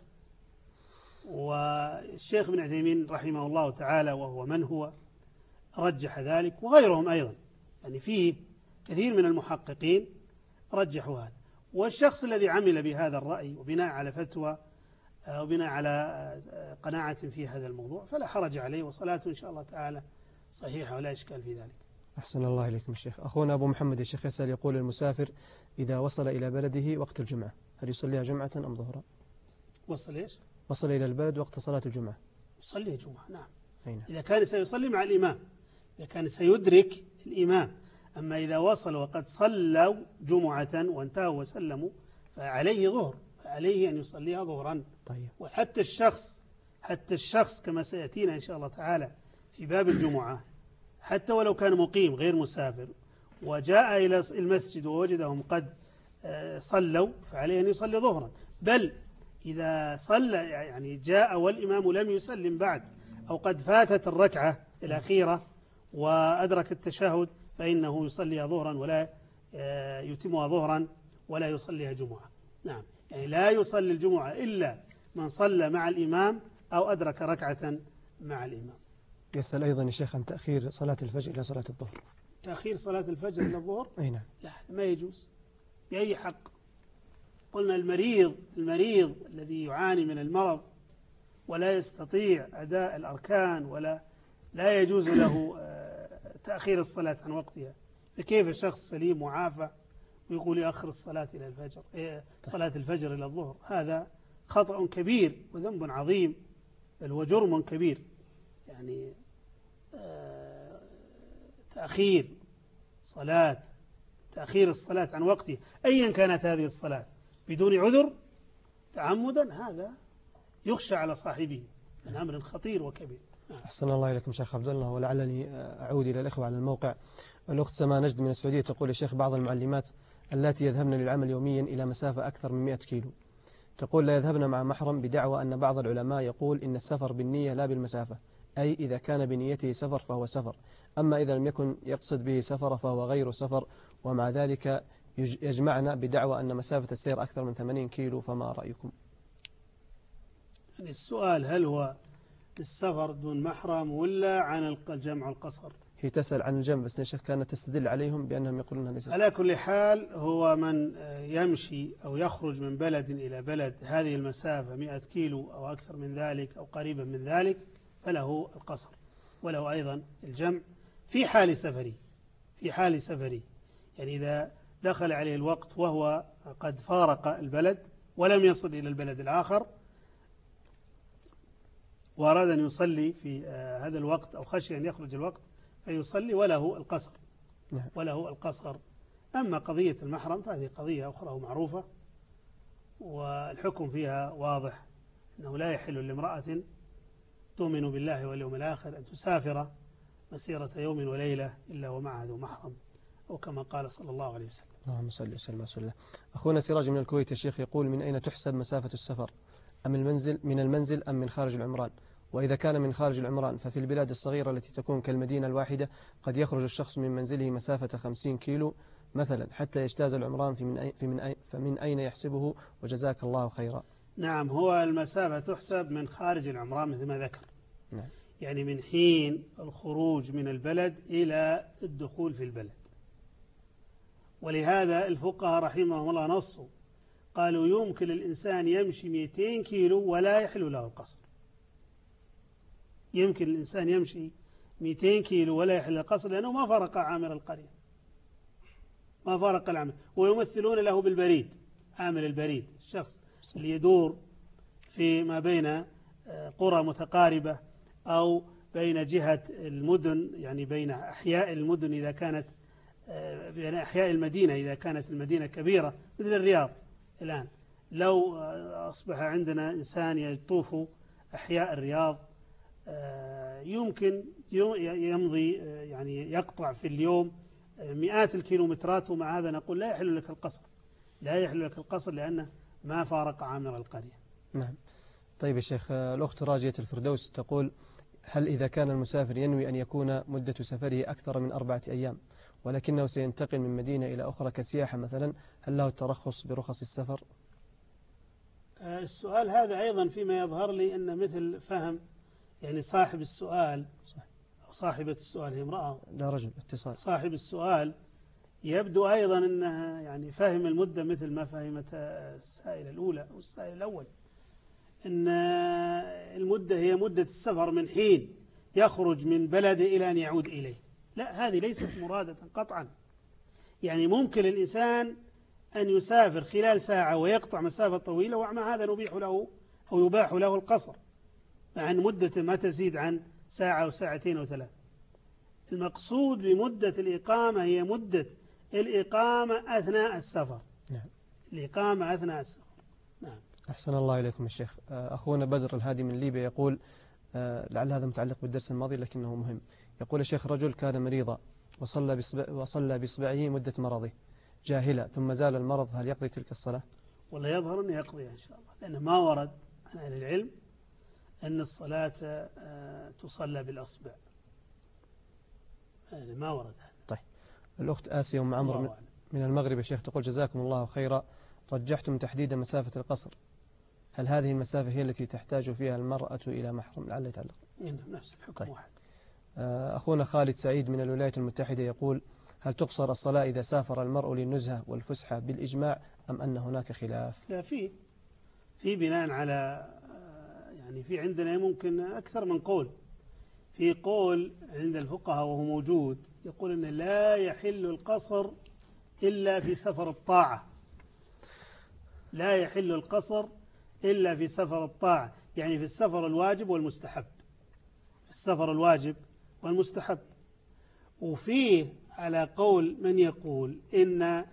والشيخ ابن عثيمين رحمه الله تعالى وهو من هو رجح ذلك، وغيرهم أيضا. يعني فيه كثير من المحققين رجحوا هذا، والشخص الذي عمل بهذا الرأي وبناء على فتوى وبناء على قناعة في هذا الموضوع فلا حرج عليه، وصلاته إن شاء الله تعالى صحيحة ولا إشكال في ذلك. أحسن الله إليكم الشيخ. أخونا أبو محمد الشيخ يسأل يقول: المسافر إذا وصل إلى بلده وقت الجمعة هل يصليها جمعة أم ظهرا؟ وصل إيش؟ وصل إلى البلد وقت صلاة الجمعة. يصلي جمعة، نعم. أين؟ إذا كان سيصلي مع الإمام، إذا كان سيدرك الإمام. أما إذا وصل وقد صلوا جمعة وانتهوا وسلموا فعليه ظهر، فعليه أن يصليها ظهرا. طيب. وحتى الشخص كما سيأتينا إن شاء الله تعالى في باب الجمعة، حتى ولو كان مقيم غير مسافر وجاء إلى المسجد ووجدهم قد صلوا فعليه أن يصلي ظهرا. بل إذا صلى يعني جاء والإمام لم يسلم بعد، أو قد فاتت الركعة الأخيرة وأدرك التشهد، فإنه يصليها ظهرا ولا يتمها ظهرا ولا يصليها جمعة. نعم، يعني لا يصلي الجمعة إلا من صلى مع الإمام أو أدرك ركعة مع الإمام. يسأل أيضا الشيخ عن تأخير صلاة الفجر إلى صلاة الظهر. تأخير صلاة الفجر إلى الظهر؟ أي نعم. لا، ما يجوز بأي حق. قلنا المريض الذي يعاني من المرض ولا يستطيع أداء الأركان ولا يجوز له تأخير الصلاة عن وقتها، فكيف شخص سليم معافى ويقول يأخر الصلاة إلى الفجر، صلاة الفجر إلى الظهر؟ هذا خطأ كبير وذنب عظيم، بل وجرم كبير. يعني تأخير الصلاة عن وقتها أيا كانت هذه الصلاة بدون عذر تعمدا، هذا يخشى على صاحبه من أمر خطير وكبير. أحسن الله إليكم شيخ عبد الله. ولعلني أعود إلى الإخوة على الموقع. الأخت سما نجد من السعودية تقول: يا شيخ، بعض المعلمات التي يذهبن للعمل يوميا إلى مسافة أكثر من 100 كيلو، تقول لا يذهبن مع محرم، بدعوى أن بعض العلماء يقول إن السفر بالنية لا بالمسافة، أي إذا كان بنيته سفر فهو سفر، أما إذا لم يكن يقصد به سفر فهو غير سفر، ومع ذلك يجمعنا بدعوى أن مسافة السير أكثر من 80 كيلو، فما رأيكم؟ يعني السؤال هل هو السفر دون محرم ولا عن الجمع القصر؟ هي تسأل عن الجمع، بس الشيخ كانت تستدل عليهم بأنهم يقولون ليس. على كل حال هو من يمشي أو يخرج من بلد إلى بلد هذه المسافة 100 كيلو أو أكثر من ذلك أو قريبا من ذلك فله القصر، وله أيضا الجمع في حال سفري. يعني إذا دخل عليه الوقت وهو قد فارق البلد ولم يصل إلى البلد الآخر وأراد أن يصلي في هذا الوقت أو خشي أن يخرج الوقت فيصلي وله القصر. نعم. وله القصر. أما قضية المحرم فهذه قضية أخرى ومعروفة، والحكم فيها واضح، أنه لا يحل لامرأة تؤمن بالله واليوم الآخر أن تسافر مسيرة يوم وليلة إلا ومعها ذو محرم، أو كما قال صلى الله عليه وسلم. اللهم صل وسلم على. أخونا سراج من الكويت الشيخ يقول: من أين تحسب مسافة السفر؟ من المنزل أم من خارج العمران؟ وإذا كان من خارج العمران ففي البلاد الصغيرة التي تكون كالمدينة الواحدة قد يخرج الشخص من منزله مسافة 50 كيلو مثلا حتى يجتاز العمران، فمن أين يحسبه؟ وجزاك الله خيرا. نعم، هو المسافة تحسب من خارج العمران مثل ما ذكر. نعم. يعني من حين الخروج من البلد إلى الدخول في البلد. ولهذا الفقهاء رحمهم الله نصوا قالوا يمكن للإنسان يمشي 200 كيلو ولا يحل له القصر. يمكن الإنسان يمشي 200 كيلو ولا يحل القصر لأنه ما فرق عامر القرية، ما فرق العامر، ويمثلون له بالبريد. عامل البريد، الشخص اللي يدور في ما بين قرى متقاربة أو بين جهة المدن، يعني بين أحياء المدن إذا كانت، بين أحياء المدينة إذا كانت المدينة كبيرة مثل الرياض. الآن لو أصبح عندنا إنسان يطوف أحياء الرياض، يمكن يمضي، يعني يقطع في اليوم مئات الكيلومترات، ومع هذا نقول لا يحل لك القصر، لا يحل لك القصر لأنه ما فارق عامر القرية. نعم. طيب يا شيخ، الأخت راجية الفردوس تقول: هل إذا كان المسافر ينوي أن يكون مدة سفره أكثر من 4 أيام ولكنه سينتقل من مدينة إلى أخرى كسياحة مثلا، هل له الترخص برخص السفر؟ السؤال هذا أيضا فيما يظهر لي أن مثل فهم، يعني صاحب السؤال أو صاحبة السؤال هي امرأة، لا رجل، اتصال. صاحب السؤال يبدو أيضا أنها يعني فهم المدة مثل ما فهمت السائلة الأولى أو السائل الأول، أن المدة هي مدة السفر من حين يخرج من بلده إلى أن يعود إليه. لا، هذه ليست مرادة قطعا. يعني ممكن الإنسان أن يسافر خلال ساعة ويقطع مسافة طويلة، ومع هذا نبيح له أو يباح له القصر، مع أن مدة ما تزيد عن ساعة أو ساعتين أو 3. المقصود بمدة الإقامة هي مدة الإقامة أثناء السفر. نعم. الإقامة أثناء السفر. نعم. أحسن الله إليكم يا شيخ. أخونا بدر الهادي من ليبيا يقول، لعل هذا متعلق بالدرس الماضي لكنه مهم، يقول: يا شيخ، رجل كان مريضا وصلى بإصبعه مدة مرضه جاهلا ثم زال المرض، هل يقضي تلك الصلاة؟ ولا يظهر أنه يقضي إن شاء الله، لأن ما ورد عن أهل العلم أن الصلاة تصلى بالأصبع، يعني ما ورد هذا. طيب، الأخت آسيا أم عمرو من المغرب يا شيخ تقول: جزاكم الله خيرا، رجحتم تحديد مسافة القصر، هل هذه المسافة هي التي تحتاج فيها المرأة إلى محرم؟ لعل يتعلق. نفس الحكم. طيب. واحد. أخونا خالد سعيد من الولايات المتحدة يقول: هل تقصر الصلاة إذا سافر المرء للنزهة والفسحة بالإجماع أم أن هناك خلاف؟ لا، في بناء على، يعني في عندنا ممكن أكثر من قول. في قول عند الفقهاء وهو موجود يقول أن لا يحل القصر إلا في سفر الطاعة. لا يحل القصر إلا في سفر الطاعة، يعني في السفر الواجب والمستحب، في السفر الواجب والمستحب. وفيه على قول من يقول إن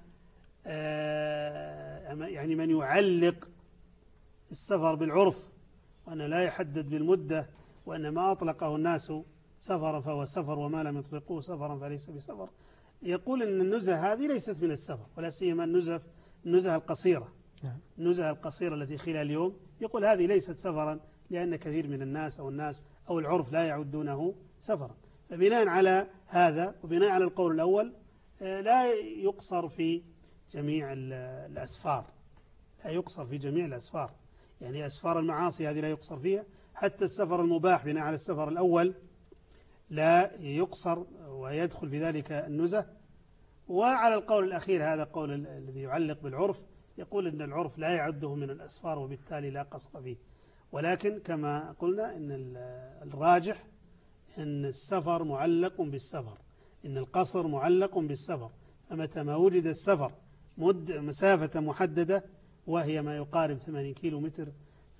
يعني من يعلق السفر بالعرف، وأن لا يحدد بالمدة، وأن ما أطلقه الناس سفرا فهو سفر وما لم يطلقوه سفرا فليس بسفر. يقول أن النزهة هذه ليست من السفر، ولا سيما النزهة القصيرة. النزهة القصيرة التي خلال اليوم، يقول هذه ليست سفرا، لأن كثير من الناس أو العرف لا يعدونه سفرا. فبناء على هذا وبناء على القول الأول لا يقصر في جميع الأسفار، لا يقصر في جميع الأسفار، يعني أسفار المعاصي هذه لا يقصر فيها. حتى السفر المباح بناء على السفر الأول لا يقصر ويدخل في ذلك النزه. وعلى القول الأخير، هذا قول الذي يعلق بالعرف، يقول أن العرف لا يعده من الأسفار وبالتالي لا قصر فيه. ولكن كما قلنا أن الراجح أن السفر معلق بالسفر، إن القصر معلق بالسفر. فمتى ما وجد السفر مسافة محددة وهي ما يقارب 80 كيلو متر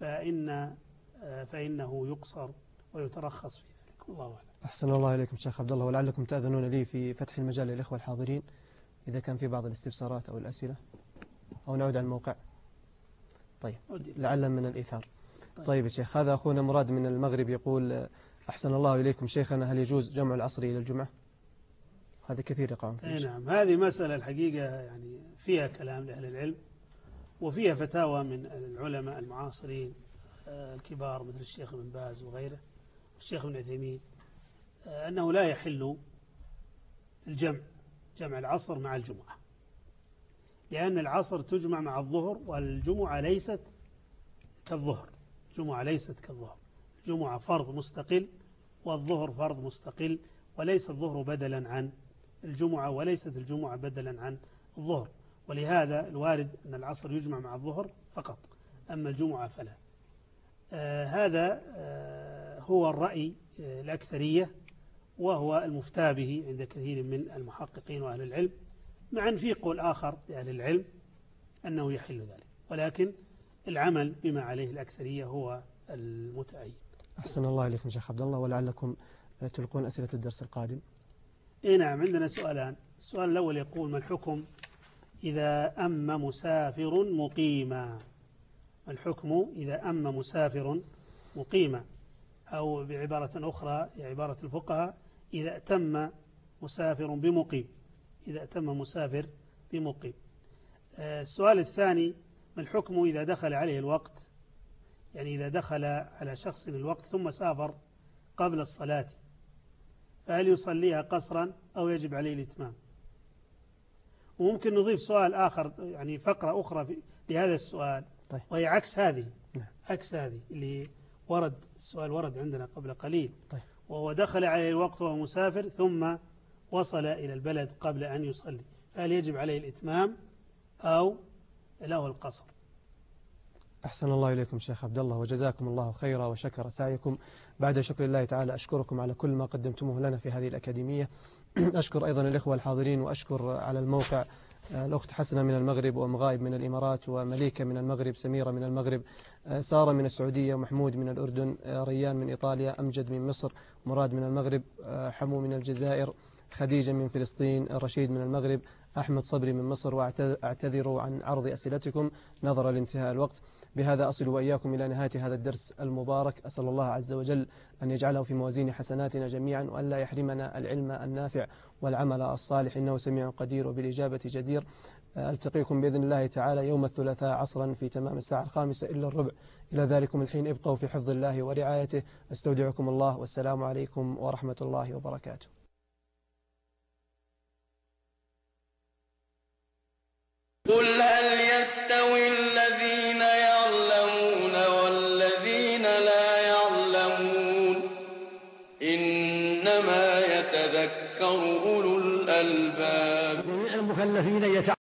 فإنه يقصر ويترخص في ذلك. الله أعلم. أحسن الله إليكم شيخ عبد الله، ولعلكم تأذنون لي في فتح المجال للإخوة الحاضرين إذا كان في بعض الاستفسارات أو الأسئلة، أو نعود على الموقع. طيب، لعل من الإيثار. طيب يا شيخ، هذا أخونا مراد من المغرب يقول: أحسن الله إليكم شيخنا، هل يجوز جمع العصر إلى الجمعة؟ هذا كثير يقعون فيه. نعم، هذه مسألة الحقيقة يعني فيها كلام لأهل العلم، وفيها فتاوى من العلماء المعاصرين الكبار مثل الشيخ ابن باز وغيره والشيخ ابن عثيمين، أنه لا يحل جمع العصر مع الجمعة، لأن العصر تجمع مع الظهر، والجمعة ليست كالظهر. الجمعة ليست كالظهر، الجمعة فرض مستقل والظهر فرض مستقل، وليس الظهر بدلا عن الجمعة وليست الجمعة بدلا عن الظهر. ولهذا الوارد أن العصر يجمع مع الظهر فقط، أما الجمعة فلا. هذا هو الرأي الأكثرية، وهو المفتى به عند كثير من المحققين وأهل العلم، مع أن في قول آخر لأهل العلم أنه يحل ذلك، ولكن العمل بما عليه الأكثرية هو المتعين. أحسن الله إليكم شيخ عبد الله، ولعلكم تلقون أسئلة الدرس القادم. نعم، عندنا سؤالان. السؤال الأول يقول: ما الحكم إذا أم مسافر مقيما؟ ما الحكم إذا أم مسافر مقيما؟ أو بعبارة أخرى، عبارة الفقهاء: إذا أتم مسافر بمقيم. إذا أتم مسافر بمقيم. السؤال الثاني: ما الحكم إذا دخل عليه الوقت؟ يعني إذا دخل على شخص الوقت ثم سافر قبل الصلاة، فهل يصليها قصرا أو يجب عليه الإتمام؟ وممكن نضيف سؤال آخر، يعني فقرة أخرى لهذا السؤال. طيب. وهي عكس هذه. نعم. عكس هذه اللي ورد، السؤال ورد عندنا قبل قليل. طيب. وهو دخل عليه الوقت وهو مسافر ثم وصل إلى البلد قبل أن يصلي، فهل يجب عليه الإتمام أو له القصر؟ أحسن الله إليكم شيخ عبد الله، وجزاكم الله خيرا وشكر سعيكم. بعد شكر الله تعالى أشكركم على كل ما قدمتموه لنا في هذه الأكاديمية. أشكر أيضا الإخوة الحاضرين، وأشكر على الموقع الأخت حسنة من المغرب، ومغايب من الإمارات، ومليكة من المغرب، سميرة من المغرب، سارة من السعودية، محمود من الأردن، ريان من إيطاليا، أمجد من مصر، مراد من المغرب، حمو من الجزائر، خديجة من فلسطين، رشيد من المغرب، أحمد صبري من مصر. وأعتذر عن عرض أسئلتكم نظرا لانتهاء الوقت. بهذا أصل وإياكم إلى نهاية هذا الدرس المبارك. أسأل الله عز وجل أن يجعله في موازين حسناتنا جميعا، وأن لا يحرمنا العلم النافع والعمل الصالح، إنه سميع قدير وبالإجابة جدير. ألتقيكم بإذن الله تعالى يوم الثلاثاء عصرا في تمام الساعة 5:05 إلى ذلكم الحين ابقوا في حفظ الله ورعايته. استودعكم الله، والسلام عليكم ورحمة الله وبركاته. قل هل يستوي الذين يعلمون والذين لا يعلمون؟ إنما يتذكر أولو الألباب. جميع المكلفين